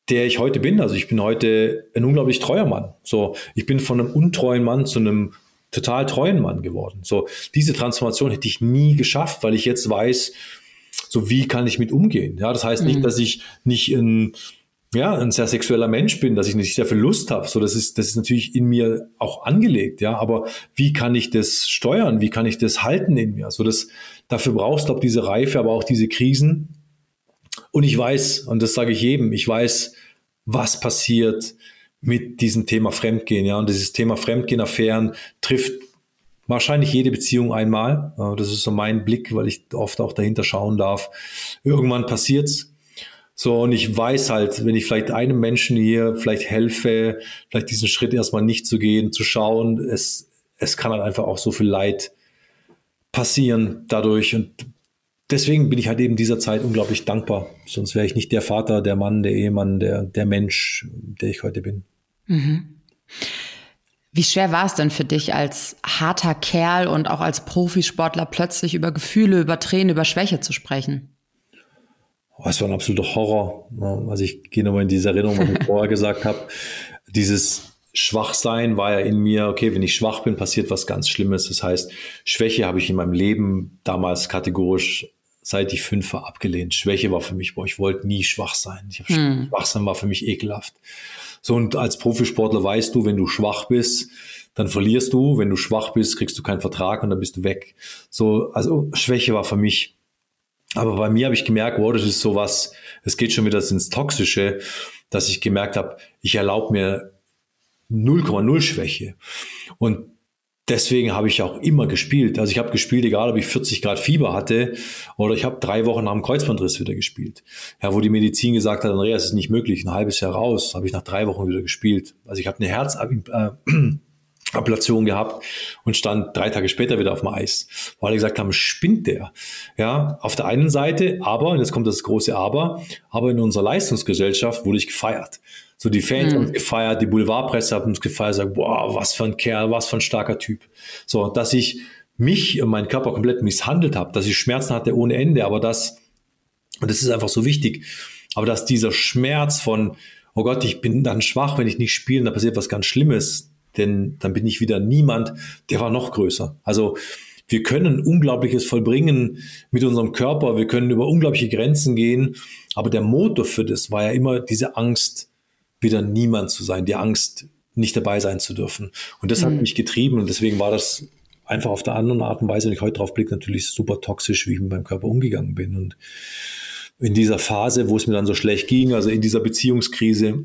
Speaker 2: der ich heute bin. Also ich bin heute ein unglaublich treuer Mann. So, ich bin von einem untreuen Mann zu einem total treuen Mann geworden. So, diese Transformation hätte ich nie geschafft, weil ich jetzt weiß, so wie kann ich mit umgehen. Ja, das heißt nicht, dass ich nicht ein sehr sexueller Mensch bin, dass ich nicht sehr viel Lust habe. So, das ist natürlich in mir auch angelegt. Ja, aber wie kann ich das steuern? Wie kann ich das halten in mir? So, dafür brauchst du, glaube ich, diese Reife, aber auch diese Krisen. Und ich weiß, und das sage ich jedem, ich weiß, was passiert mit diesem Thema Fremdgehen. Ja, und dieses Thema Fremdgehen, Affären trifft wahrscheinlich jede Beziehung einmal. Das ist so mein Blick, weil ich oft auch dahinter schauen darf. Irgendwann passiert's. So, und ich weiß halt, wenn ich vielleicht einem Menschen hier vielleicht helfe, vielleicht diesen Schritt erstmal nicht zu gehen, zu schauen, es kann halt einfach auch so viel Leid passieren dadurch. Und deswegen bin ich halt eben dieser Zeit unglaublich dankbar. Sonst wäre ich nicht der Vater, der Mann, der Ehemann, der Mensch, der ich heute bin.
Speaker 1: Mhm. Wie schwer war es denn für dich als harter Kerl und auch als Profisportler plötzlich über Gefühle, über Tränen, über Schwäche zu sprechen?
Speaker 2: Es war ein absoluter Horror. Also ich gehe nochmal in diese Erinnerung, was ich vorher gesagt habe. Dieses Schwachsein war ja in mir, okay, wenn ich schwach bin, passiert was ganz Schlimmes. Das heißt, Schwäche habe ich in meinem Leben damals kategorisch, seit ich 5 war, abgelehnt. Schwäche war für mich, ich wollte nie schwach sein. Schwachsein war für mich ekelhaft. So, und als Profisportler weißt du, wenn du schwach bist, dann verlierst du. Wenn du schwach bist, kriegst du keinen Vertrag und dann bist du weg. So, also Schwäche war für mich. Aber bei mir habe ich gemerkt, wow, das ist sowas, es geht schon wieder ins Toxische, dass ich gemerkt habe, ich erlaube mir 0,0 Schwäche. Und deswegen habe ich auch immer gespielt. Also ich habe gespielt, egal ob ich 40 Grad Fieber hatte oder ich habe 3 Wochen nach dem Kreuzbandriss wieder gespielt. Ja, wo die Medizin gesagt hat, Andreas, es ist nicht möglich, ein halbes Jahr raus, habe ich nach 3 Wochen wieder gespielt. Also ich habe eine Herzablation gehabt und stand 3 Tage später wieder auf dem Eis. Wo alle gesagt haben, spinnt der. Ja, auf der einen Seite, aber, und jetzt kommt das große Aber in unserer Leistungsgesellschaft wurde ich gefeiert. So, die Fans haben uns gefeiert, die Boulevardpresse hat uns gefeiert, sagt, boah, was für ein Kerl, was für ein starker Typ. So, dass ich mich und meinen Körper komplett misshandelt habe, dass ich Schmerzen hatte ohne Ende, aber und das ist einfach so wichtig, aber dass dieser Schmerz von, oh Gott, ich bin dann schwach, wenn ich nicht spiele, da passiert was ganz Schlimmes, denn dann bin ich wieder niemand, der war noch größer. Also, wir können Unglaubliches vollbringen mit unserem Körper, wir können über unglaubliche Grenzen gehen, aber der Motor für das war ja immer diese Angst, wieder niemand zu sein, die Angst, nicht dabei sein zu dürfen. Und das hat mich getrieben und deswegen war das einfach auf der anderen Art und Weise, wenn ich heute drauf blicke, natürlich super toxisch, wie ich mit meinem Körper umgegangen bin. Und in dieser Phase, wo es mir dann so schlecht ging, also in dieser Beziehungskrise,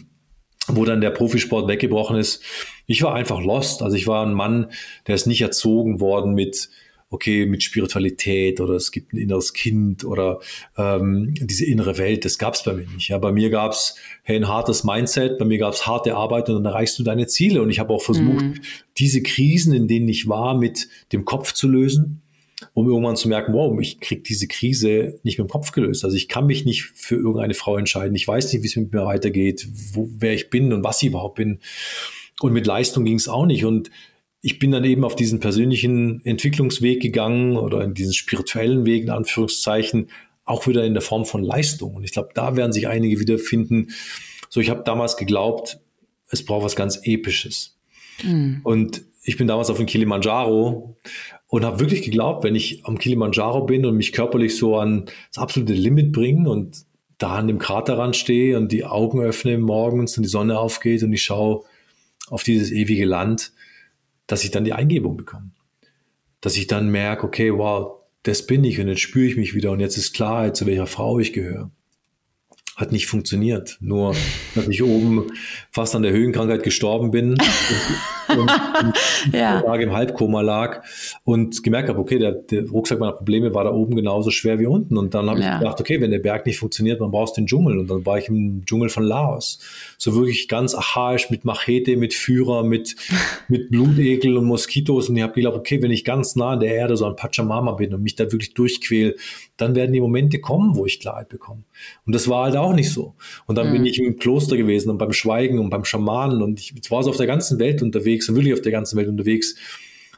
Speaker 2: wo dann der Profisport weggebrochen ist, ich war einfach lost. Also ich war ein Mann, der ist nicht erzogen worden mit Spiritualität oder es gibt ein inneres Kind oder diese innere Welt, das gab es bei mir nicht. Ja, bei mir gab es ein hartes Mindset, bei mir gab es harte Arbeit und dann erreichst du deine Ziele. Und ich habe auch versucht, diese Krisen, in denen ich war, mit dem Kopf zu lösen, um irgendwann zu merken, wow, ich kriege diese Krise nicht mit dem Kopf gelöst. Also ich kann mich nicht für irgendeine Frau entscheiden. Ich weiß nicht, wie es mit mir weitergeht, wer ich bin und was ich überhaupt bin. Und mit Leistung ging es auch nicht. Und ich bin dann eben auf diesen persönlichen Entwicklungsweg gegangen oder in diesen spirituellen Weg, in Anführungszeichen, auch wieder in der Form von Leistung. Und ich glaube, da werden sich einige wiederfinden. So, ich habe damals geglaubt, es braucht was ganz Episches. Und ich bin damals auf den Kilimanjaro und habe wirklich geglaubt, wenn ich am Kilimanjaro bin und mich körperlich so an das absolute Limit bringe und da an dem Kraterrand stehe und die Augen öffne morgens und die Sonne aufgeht und ich schaue auf dieses ewige Land, dass ich dann die Eingebung bekomme. Dass ich dann merke, okay, wow, das bin ich und jetzt spüre ich mich wieder und jetzt ist klar, zu welcher Frau ich gehöre. Hat nicht funktioniert. Nur, dass ich oben fast an der Höhenkrankheit gestorben bin und Tage im Halbkoma lag und gemerkt habe, okay, der Rucksack meiner Probleme war da oben genauso schwer wie unten. Und dann habe ich gedacht, okay, wenn der Berg nicht funktioniert, dann brauchst du den Dschungel. Und dann war ich im Dschungel von Laos. So wirklich ganz archaisch mit Machete, mit Führer, mit Blutegel und Moskitos. Und ich habe geglaubt, okay, wenn ich ganz nah an der Erde, so an Pachamama bin und mich da wirklich durchquäle, dann werden die Momente kommen, wo ich Klarheit bekomme. Und das war halt auch nicht so. Und dann bin ich im Kloster gewesen und beim Schweigen und beim Schamanen und ich war so auf der ganzen Welt unterwegs und wirklich auf der ganzen Welt unterwegs.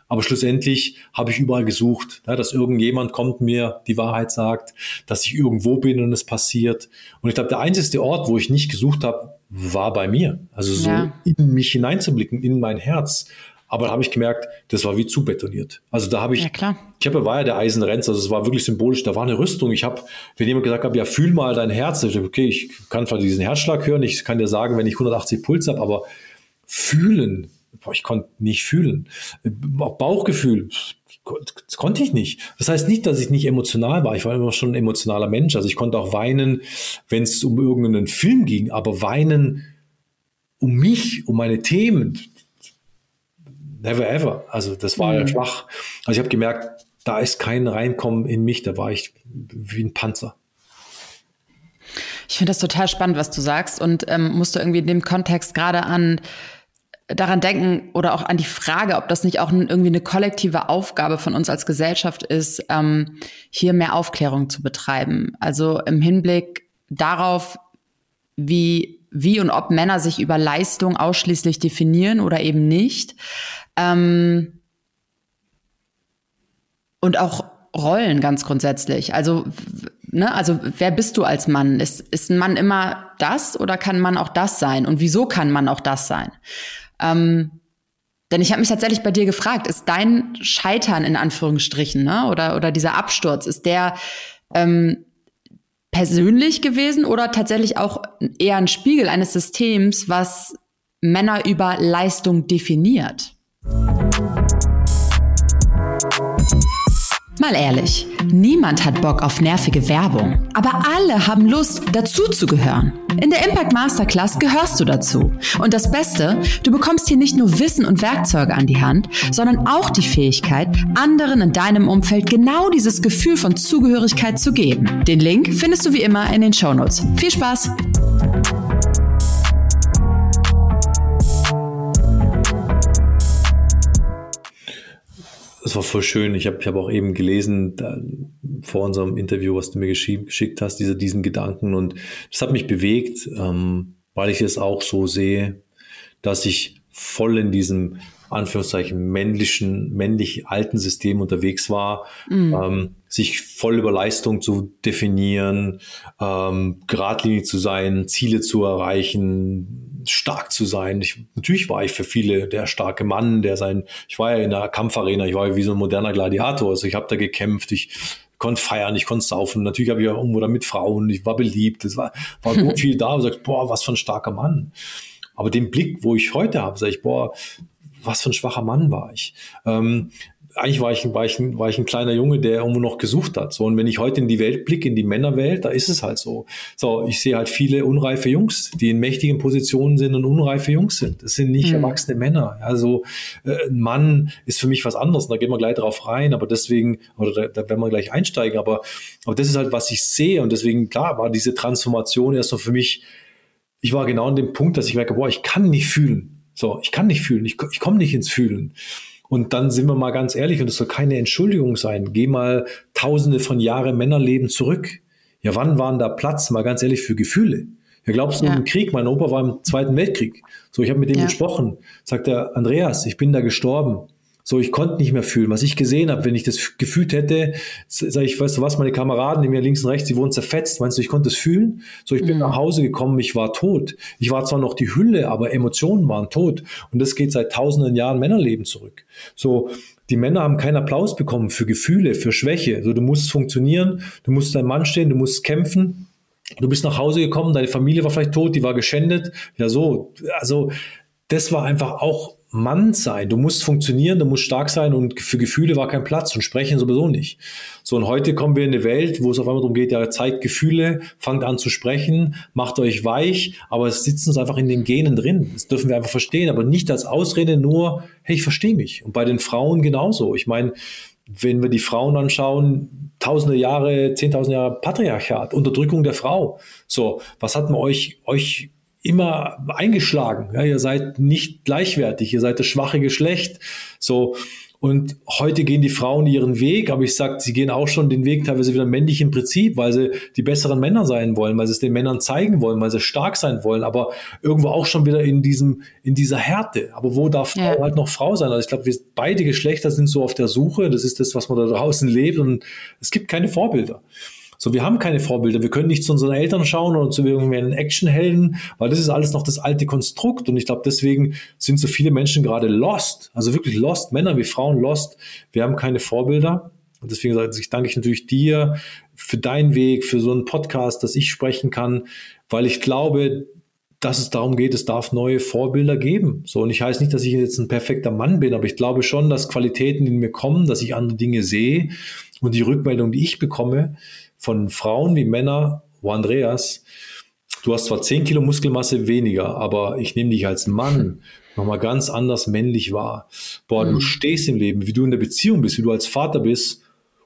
Speaker 2: Aber schlussendlich habe ich überall gesucht, ja, dass irgendjemand kommt, mir die Wahrheit sagt, dass ich irgendwo bin und es passiert. Und ich glaube, der einzige Ort, wo ich nicht gesucht habe, war bei mir. Also so in mich hineinzublicken, in mein Herz. Aber da habe ich gemerkt, das war wie zubetoniert. Also da habe ich, war ja der Eisenrenz, also es war wirklich symbolisch, da war eine Rüstung. Wenn jemand gesagt hat, ja, fühl mal dein Herz, ich dachte, okay, ich kann zwar diesen Herzschlag hören, ich kann dir sagen, wenn ich 180 Puls habe, aber fühlen, ich konnte nicht fühlen. Auch Bauchgefühl, das konnte ich nicht. Das heißt nicht, dass ich nicht emotional war. Ich war immer schon ein emotionaler Mensch. Also ich konnte auch weinen, wenn es um irgendeinen Film ging, aber weinen um mich, um meine Themen, never ever. Also das war ja schwach. Also ich habe gemerkt, da ist kein Reinkommen in mich, da war ich wie ein Panzer.
Speaker 1: Ich finde das total spannend, was du sagst, und musst du irgendwie in dem Kontext gerade daran denken oder auch an die Frage, ob das nicht auch irgendwie eine kollektive Aufgabe von uns als Gesellschaft ist, hier mehr Aufklärung zu betreiben. Also im Hinblick darauf, wie und ob Männer sich über Leistung ausschließlich definieren oder eben nicht. Und auch Rollen ganz grundsätzlich. Also wer bist du als Mann? Ist ein Mann immer das oder kann ein Mann auch das sein? Und wieso kann man auch das sein? Denn ich habe mich tatsächlich bei dir gefragt, ist dein Scheitern in Anführungsstrichen, ne, oder dieser Absturz, ist der persönlich gewesen oder tatsächlich auch eher ein Spiegel eines Systems, was Männer über Leistung definiert? Mal ehrlich, niemand hat Bock auf nervige Werbung, aber alle haben Lust, dazuzugehören. In der Impact Masterclass gehörst du dazu. Und das Beste, du bekommst hier nicht nur Wissen und Werkzeuge an die Hand, sondern auch die Fähigkeit, anderen in deinem Umfeld genau dieses Gefühl von Zugehörigkeit zu geben. Den Link findest du wie immer in den Shownotes. Viel Spaß!
Speaker 2: Das war voll schön. Ich hab auch eben gelesen, vor unserem Interview, was du mir geschickt hast, diesen Gedanken. Und das hat mich bewegt, weil ich es auch so sehe, dass ich voll in diesem Anführungszeichen männlich alten System unterwegs war, sich voll über Leistung zu definieren, geradlinig zu sein, Ziele zu erreichen, stark zu sein. Natürlich war ich für viele der starke Mann, ich war ja in einer Kampfarena, ich war ja wie so ein moderner Gladiator, also ich habe da gekämpft, ich konnte feiern, ich konnte saufen, natürlich habe ich ja irgendwo da mit Frauen, ich war beliebt, es war so viel da und sagst, boah, was für ein starker Mann. Aber den Blick, wo ich heute habe, sage ich, boah, was für ein schwacher Mann war ich. Eigentlich war ich ein kleiner Junge, der irgendwo noch gesucht hat. So, und wenn ich heute in die Welt blicke, in die Männerwelt, da ist es halt so. So, ich sehe halt viele unreife Jungs, die in mächtigen Positionen sind und unreife Jungs sind. Das sind nicht erwachsene Männer. Also ein Mann ist für mich was anderes. Und da gehen wir gleich drauf rein, aber deswegen, oder da werden wir gleich einsteigen. Aber das ist halt, was ich sehe. Und deswegen, klar, war diese Transformation erst noch für mich, ich war genau an dem Punkt, dass ich merke, boah, ich kann nicht fühlen. So, ich kann nicht fühlen, ich komme nicht ins Fühlen. Und dann sind wir mal ganz ehrlich, und das soll keine Entschuldigung sein, geh mal tausende von Jahren Männerleben zurück. Ja, wann war denn da Platz, mal ganz ehrlich, für Gefühle? Ja, glaubst du, im Krieg, mein Opa war im Zweiten Weltkrieg. So, ich habe mit dem gesprochen. Sagt er, Andreas, ich bin da gestorben. So, ich konnte nicht mehr fühlen. Was ich gesehen habe, wenn ich das gefühlt hätte, sage ich, weißt du was, meine Kameraden, die mir links und rechts, die wurden zerfetzt. Meinst du, ich konnte es fühlen? So, ich bin nach Hause gekommen, ich war tot. Ich war zwar noch die Hülle, aber Emotionen waren tot. Und das geht seit tausenden Jahren Männerleben zurück. So, die Männer haben keinen Applaus bekommen für Gefühle, für Schwäche. So, du musst funktionieren, du musst dein Mann stehen, du musst kämpfen. Du bist nach Hause gekommen, deine Familie war vielleicht tot, die war geschändet. Ja, so, also, das war einfach auch Mann sein. Du musst funktionieren, du musst stark sein und für Gefühle war kein Platz und sprechen sowieso nicht. So, und heute kommen wir in eine Welt, wo es auf einmal darum geht, ja, zeigt Gefühle, fangt an zu sprechen, macht euch weich, aber es sitzt uns einfach in den Genen drin. Das dürfen wir einfach verstehen, aber nicht als Ausrede nur, hey, ich verstehe mich. Und bei den Frauen genauso. Ich meine, wenn wir die Frauen anschauen, tausende Jahre, 10.000 Jahre Patriarchat, Unterdrückung der Frau. So, was hat man euch immer eingeschlagen? Ja, ihr seid nicht gleichwertig, ihr seid das schwache Geschlecht. So, Und heute gehen die Frauen ihren Weg, aber ich sage, sie gehen auch schon den Weg teilweise wieder männlich im Prinzip, weil sie die besseren Männer sein wollen, weil sie es den Männern zeigen wollen, weil sie stark sein wollen, aber irgendwo auch schon wieder in dieser Härte. Aber wo darf Frau halt noch Frau sein? Also ich glaube, beide Geschlechter sind so auf der Suche, das ist das, was man da draußen lebt, und es gibt keine Vorbilder. So, wir haben keine Vorbilder. Wir können nicht zu unseren Eltern schauen oder zu irgendwelchen Actionhelden, weil das ist alles noch das alte Konstrukt. Und ich glaube, deswegen sind so viele Menschen gerade lost, also wirklich lost, Männer wie Frauen lost. Wir haben keine Vorbilder. Und deswegen danke ich natürlich dir für deinen Weg, für so einen Podcast, dass ich sprechen kann, weil ich glaube, dass es darum geht, es darf neue Vorbilder geben. So, und ich heiße nicht, dass ich jetzt ein perfekter Mann bin, aber ich glaube schon, dass Qualitäten in mir kommen, dass ich andere Dinge sehe, und die Rückmeldung, die ich bekomme von Frauen wie Männern, Andreas, du hast zwar 10 Kilo Muskelmasse weniger, aber ich nehme dich als Mann nochmal ganz anders männlich wahr. Boah, du stehst im Leben, wie du in der Beziehung bist, wie du als Vater bist.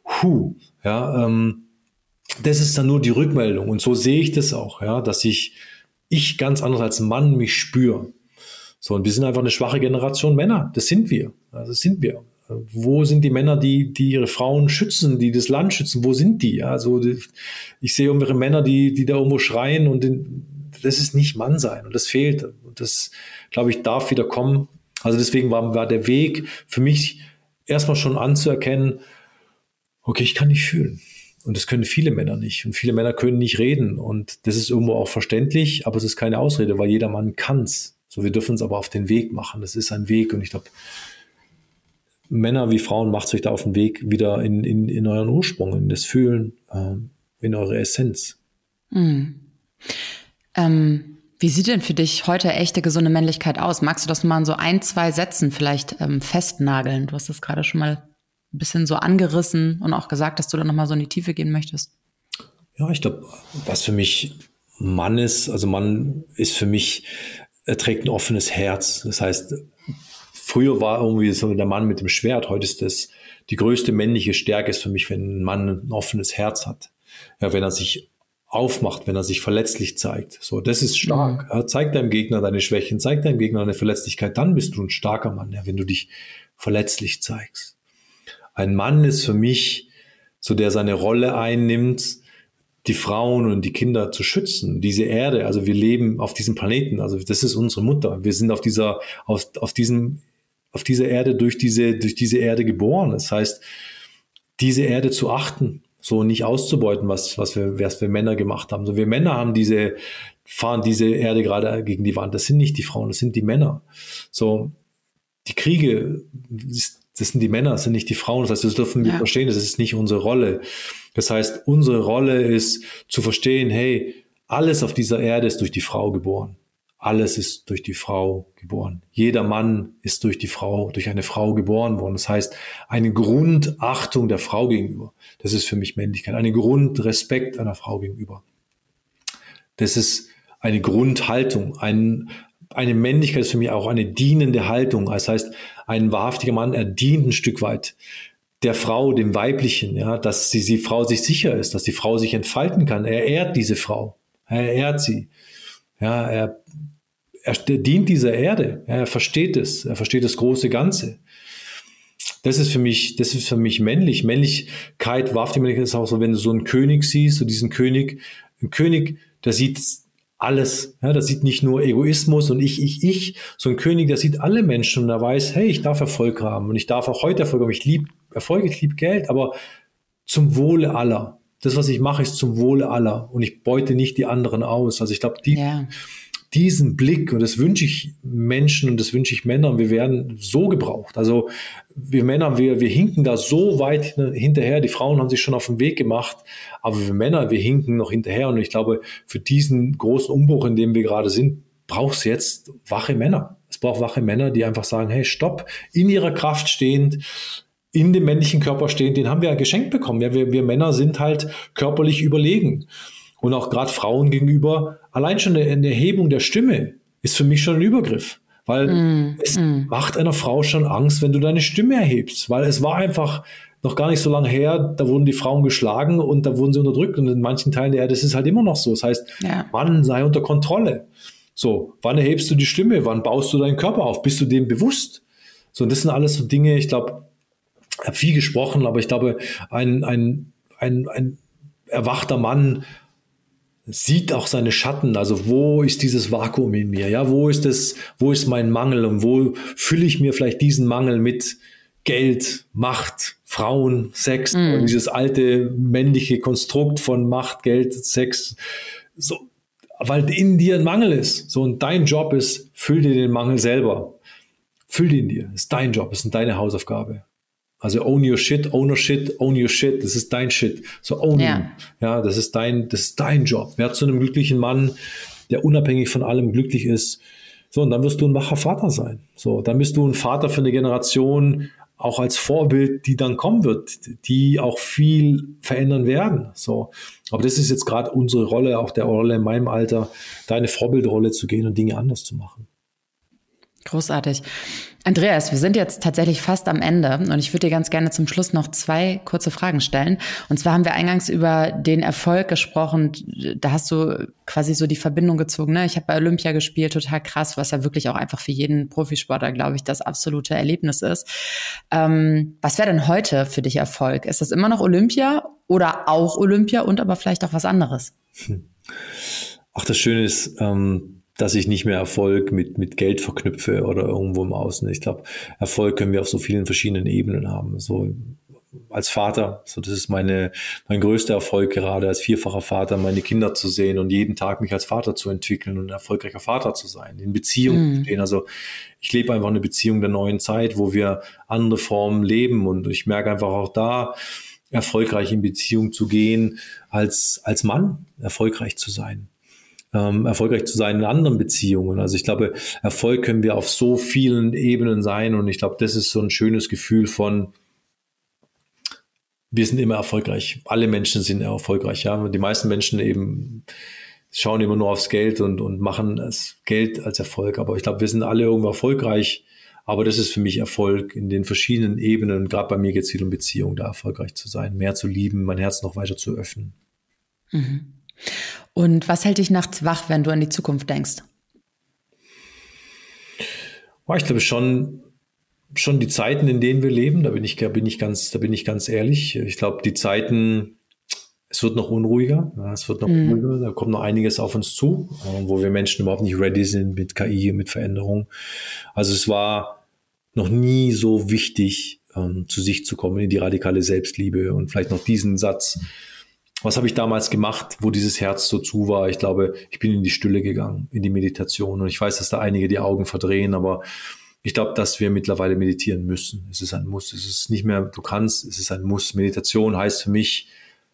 Speaker 2: Das ist dann nur die Rückmeldung. Und so sehe ich das auch, ja, dass ich ganz anders als Mann mich spüre. So, und wir sind einfach eine schwache Generation Männer. Das sind wir. Also das sind wir. Wo sind die Männer, die ihre Frauen schützen, die das Land schützen? Wo sind die? Also ich sehe irgendwelche Männer, die da irgendwo schreien, und das ist nicht Mann sein, und das fehlt. Und das, glaube ich, darf wieder kommen. Also deswegen war der Weg für mich erstmal schon anzuerkennen, okay, ich kann nicht fühlen. Und das können viele Männer nicht. Und viele Männer können nicht reden. Und das ist irgendwo auch verständlich, aber es ist keine Ausrede, weil jeder Mann kann es. So, wir dürfen es aber auf den Weg machen. Das ist ein Weg, und ich glaube, Männer wie Frauen, macht euch da auf den Weg wieder in euren Ursprung, in das Fühlen, in eure Essenz.
Speaker 1: Wie sieht denn für dich heute echte, gesunde Männlichkeit aus? Magst du das mal in so 1, 2 Sätzen vielleicht festnageln? Du hast das gerade schon mal ein bisschen so angerissen und auch gesagt, dass du da nochmal so in die Tiefe gehen möchtest.
Speaker 2: Ja, ich glaube, was für mich Mann ist, also Mann ist für mich, er trägt ein offenes Herz. Das heißt, früher war irgendwie so der Mann mit dem Schwert, heute ist das die größte männliche Stärke ist für mich, wenn ein Mann ein offenes Herz hat. Ja, wenn er sich aufmacht, wenn er sich verletzlich zeigt. So, das ist stark. Ja, zeig deinem Gegner deine Schwächen, zeig deinem Gegner deine Verletzlichkeit, dann bist du ein starker Mann, ja, wenn du dich verletzlich zeigst. Ein Mann ist für mich so, der seine Rolle einnimmt, die Frauen und die Kinder zu schützen, diese Erde, also wir leben auf diesem Planeten, also das ist unsere Mutter. Wir sind auf dieser Erde, durch diese Erde geboren. Das heißt, diese Erde zu achten, so nicht auszubeuten, was wir Männer gemacht haben. So, wir Männer fahren diese Erde gerade gegen die Wand. Das sind nicht die Frauen, das sind die Männer. So, die Kriege, das sind die Männer, das sind nicht die Frauen. Das heißt, das dürfen wir verstehen, das ist nicht unsere Rolle. Das heißt, unsere Rolle ist zu verstehen, hey, alles auf dieser Erde ist durch die Frau geboren. Alles ist durch die Frau geboren. Jeder Mann ist durch eine Frau geboren worden. Das heißt, eine Grundachtung der Frau gegenüber. Das ist für mich Männlichkeit. Eine Grundrespekt einer Frau gegenüber. Das ist eine Grundhaltung. Eine Männlichkeit ist für mich auch eine dienende Haltung. Das heißt, ein wahrhaftiger Mann, er dient ein Stück weit der Frau, dem Weiblichen, ja, dass die Frau sich sicher ist, dass die Frau sich entfalten kann. Er ehrt diese Frau. Er ehrt sie. Ja, er dient dieser Erde. Er versteht es. Er versteht das große Ganze. Das ist für mich männlich. Männlichkeit, wahrhaftige Männlichkeit ist auch so, wenn du so einen König siehst, so diesen König, ein König, der sieht alles. Ja, der sieht nicht nur Egoismus und ich. So ein König, der sieht alle Menschen und der weiß, hey, ich darf Erfolg haben und ich darf auch heute Erfolg haben. Ich liebe Erfolg, ich liebe Geld, aber zum Wohle aller. Das, was ich mache, ist zum Wohle aller und ich beute nicht die anderen aus. Also ich glaube, diesen Blick, und das wünsche ich Menschen und das wünsche ich Männern, wir werden so gebraucht. Also wir Männer, wir hinken da so weit hinterher. Die Frauen haben sich schon auf den Weg gemacht, aber wir Männer, wir hinken noch hinterher. Und ich glaube, für diesen großen Umbruch, in dem wir gerade sind, braucht es jetzt wache Männer. Es braucht wache Männer, die einfach sagen, hey, stopp, in ihrer Kraft stehend, in dem männlichen Körper stehend, den haben wir ja geschenkt bekommen. Ja, wir Männer sind halt körperlich überlegen. Und auch gerade Frauen gegenüber, allein schon eine Erhebung der Stimme ist für mich schon ein Übergriff. Weil es macht einer Frau schon Angst, wenn du deine Stimme erhebst. Weil es war einfach noch gar nicht so lange her, da wurden die Frauen geschlagen und da wurden sie unterdrückt. Und in manchen Teilen der Erde ist es halt immer noch so. Das heißt, Mann, sei unter Kontrolle. So, wann erhebst du die Stimme? Wann baust du deinen Körper auf? Bist du dem bewusst? So, und das sind alles so Dinge, ich glaube, habe viel gesprochen, aber ich glaube, ein erwachter Mann sieht auch seine Schatten, also wo ist dieses Vakuum in mir, ja, wo ist mein Mangel und wo fülle ich mir vielleicht diesen Mangel mit Geld, Macht, Frauen, Sex, dieses alte männliche Konstrukt von Macht, Geld, Sex, so, weil in dir ein Mangel ist, so, und dein Job ist, füll dir den Mangel selber, füll ihn dir, ist dein Job, ist deine Hausaufgabe. Also own your shit, own your shit, own your shit. Das ist dein Shit. So own ihn. Ja, das ist dein Job. Wer zu einem glücklichen Mann, der unabhängig von allem glücklich ist. So, und dann wirst du ein wacher Vater sein. So, dann bist du ein Vater für eine Generation, auch als Vorbild, die dann kommen wird, die auch viel verändern werden. So. Aber das ist jetzt gerade unsere Rolle, auch der Rolle in meinem Alter, deine Vorbildrolle zu gehen und Dinge anders zu machen.
Speaker 1: Großartig. Andreas, wir sind jetzt tatsächlich fast am Ende und ich würde dir ganz gerne zum Schluss noch 2 kurze Fragen stellen. Und zwar haben wir eingangs über den Erfolg gesprochen. Da hast du quasi so die Verbindung gezogen. Ne? Ich habe bei Olympia gespielt, total krass, was ja wirklich auch einfach für jeden Profisportler, glaube ich, das absolute Erlebnis ist. Was wäre denn heute für dich Erfolg? Ist das immer noch Olympia oder auch Olympia und aber vielleicht auch was anderes?
Speaker 2: Ach, das Schöne ist, dass ich nicht mehr Erfolg mit Geld verknüpfe oder irgendwo im Außen. Ich glaube, Erfolg können wir auf so vielen verschiedenen Ebenen haben. So als Vater, so das ist mein größter Erfolg gerade als vierfacher Vater, meine Kinder zu sehen und jeden Tag mich als Vater zu entwickeln und ein erfolgreicher Vater zu sein, in Beziehung zu stehen. Also ich lebe einfach eine Beziehung der neuen Zeit, wo wir andere Formen leben und ich merke einfach auch da, erfolgreich in Beziehung zu gehen, als Mann erfolgreich zu sein. Erfolgreich zu sein in anderen Beziehungen. Also ich glaube, Erfolg können wir auf so vielen Ebenen sein und ich glaube, das ist so ein schönes Gefühl von, wir sind immer erfolgreich. Alle Menschen sind erfolgreich, ja. Die meisten Menschen eben schauen immer nur aufs Geld und machen das Geld als Erfolg. Aber ich glaube, wir sind alle irgendwo erfolgreich. Aber das ist für mich Erfolg in den verschiedenen Ebenen. Gerade bei mir geht es viel um Beziehung, da erfolgreich zu sein, mehr zu lieben, mein Herz noch weiter zu öffnen.
Speaker 1: Mhm. Und was hält dich nachts wach, wenn du an die Zukunft denkst?
Speaker 2: Ich glaube schon die Zeiten, in denen wir leben, da bin ich ganz ehrlich. Ich glaube, die Zeiten, es wird noch unruhiger, da kommt noch einiges auf uns zu, wo wir Menschen überhaupt nicht ready sind mit KI, mit Veränderung. Also es war noch nie so wichtig, zu sich zu kommen, in die radikale Selbstliebe und vielleicht noch diesen Satz. Was habe ich damals gemacht, wo dieses Herz so zu war? Ich glaube, ich bin in die Stille gegangen, in die Meditation. Und ich weiß, dass da einige die Augen verdrehen, aber ich glaube, dass wir mittlerweile meditieren müssen. Es ist ein Muss. Es ist nicht mehr, du kannst, es ist ein Muss. Meditation heißt für mich,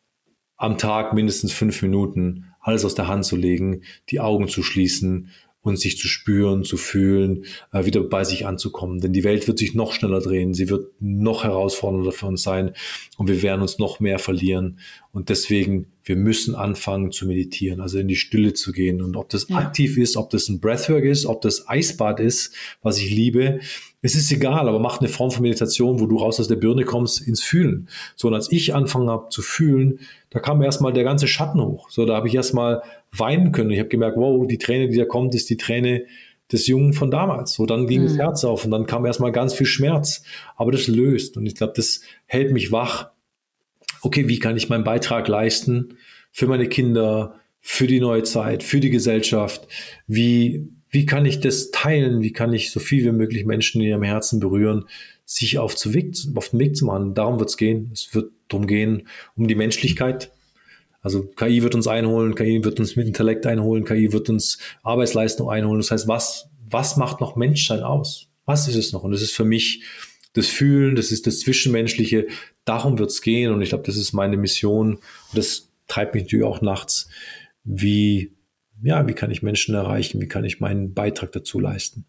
Speaker 2: am Tag mindestens 5 Minuten alles aus der Hand zu legen, die Augen zu schließen und sich zu spüren, zu fühlen, wieder bei sich anzukommen. Denn die Welt wird sich noch schneller drehen, sie wird noch herausfordernder für uns sein und wir werden uns noch mehr verlieren. Und deswegen, wir müssen anfangen zu meditieren, also in die Stille zu gehen. Und ob das aktiv ist, ob das ein Breathwork ist, ob das Eisbad ist, was ich liebe, es ist egal, aber mach eine Form von Meditation, wo du raus aus der Birne kommst, ins Fühlen. So, und als ich angefangen habe zu fühlen, da kam erstmal der ganze Schatten hoch. So, da habe ich erstmal weinen können. Ich habe gemerkt, wow, die Träne, die da kommt, ist die Träne des Jungen von damals. So, dann ging das Herz auf und dann kam erstmal ganz viel Schmerz. Aber das löst. Und ich glaube, das hält mich wach. Okay, wie kann ich meinen Beitrag leisten für meine Kinder, für die neue Zeit, für die Gesellschaft? Wie kann ich das teilen? Wie kann ich so viel wie möglich Menschen in ihrem Herzen berühren, sich auf den Weg zu machen? Darum wird es gehen. Es wird darum gehen, um die Menschlichkeit. Also KI wird uns einholen, KI wird uns mit Intellekt einholen, KI wird uns Arbeitsleistung einholen. Das heißt, was macht noch Menschsein aus? Was ist es noch? Und das ist für mich das Fühlen, das ist das Zwischenmenschliche. Darum wird es gehen. Und ich glaube, das ist meine Mission. Und das treibt mich natürlich auch nachts. Wie kann ich Menschen erreichen? Wie kann ich meinen Beitrag dazu leisten?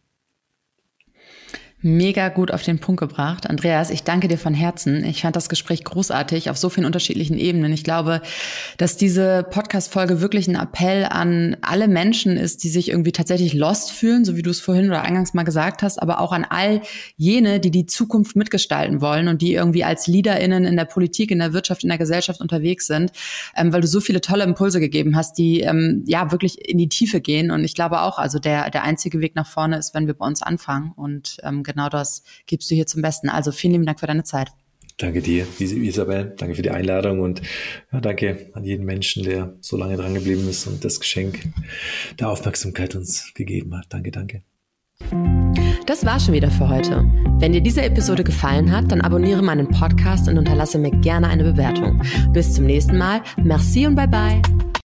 Speaker 1: Mega gut auf den Punkt gebracht. Andreas, ich danke dir von Herzen. Ich fand das Gespräch großartig auf so vielen unterschiedlichen Ebenen. Ich glaube, dass diese Podcast-Folge wirklich ein Appell an alle Menschen ist, die sich irgendwie tatsächlich lost fühlen, so wie du es vorhin oder eingangs mal gesagt hast, aber auch an all jene, die die Zukunft mitgestalten wollen und die irgendwie als LeaderInnen in der Politik, in der Wirtschaft, in der Gesellschaft unterwegs sind, weil du so viele tolle Impulse gegeben hast, die wirklich in die Tiefe gehen. Und ich glaube auch, also der einzige Weg nach vorne ist, wenn wir bei uns anfangen. Und genau das gibst du hier zum Besten. Also vielen lieben Dank für deine Zeit.
Speaker 2: Danke dir, Isabel. Danke für die Einladung und ja, danke an jeden Menschen, der so lange dran geblieben ist und das Geschenk der Aufmerksamkeit uns gegeben hat. Danke.
Speaker 1: Das war schon wieder für heute. Wenn dir diese Episode gefallen hat, dann abonniere meinen Podcast und unterlasse mir gerne eine Bewertung. Bis zum nächsten Mal. Merci und bye bye.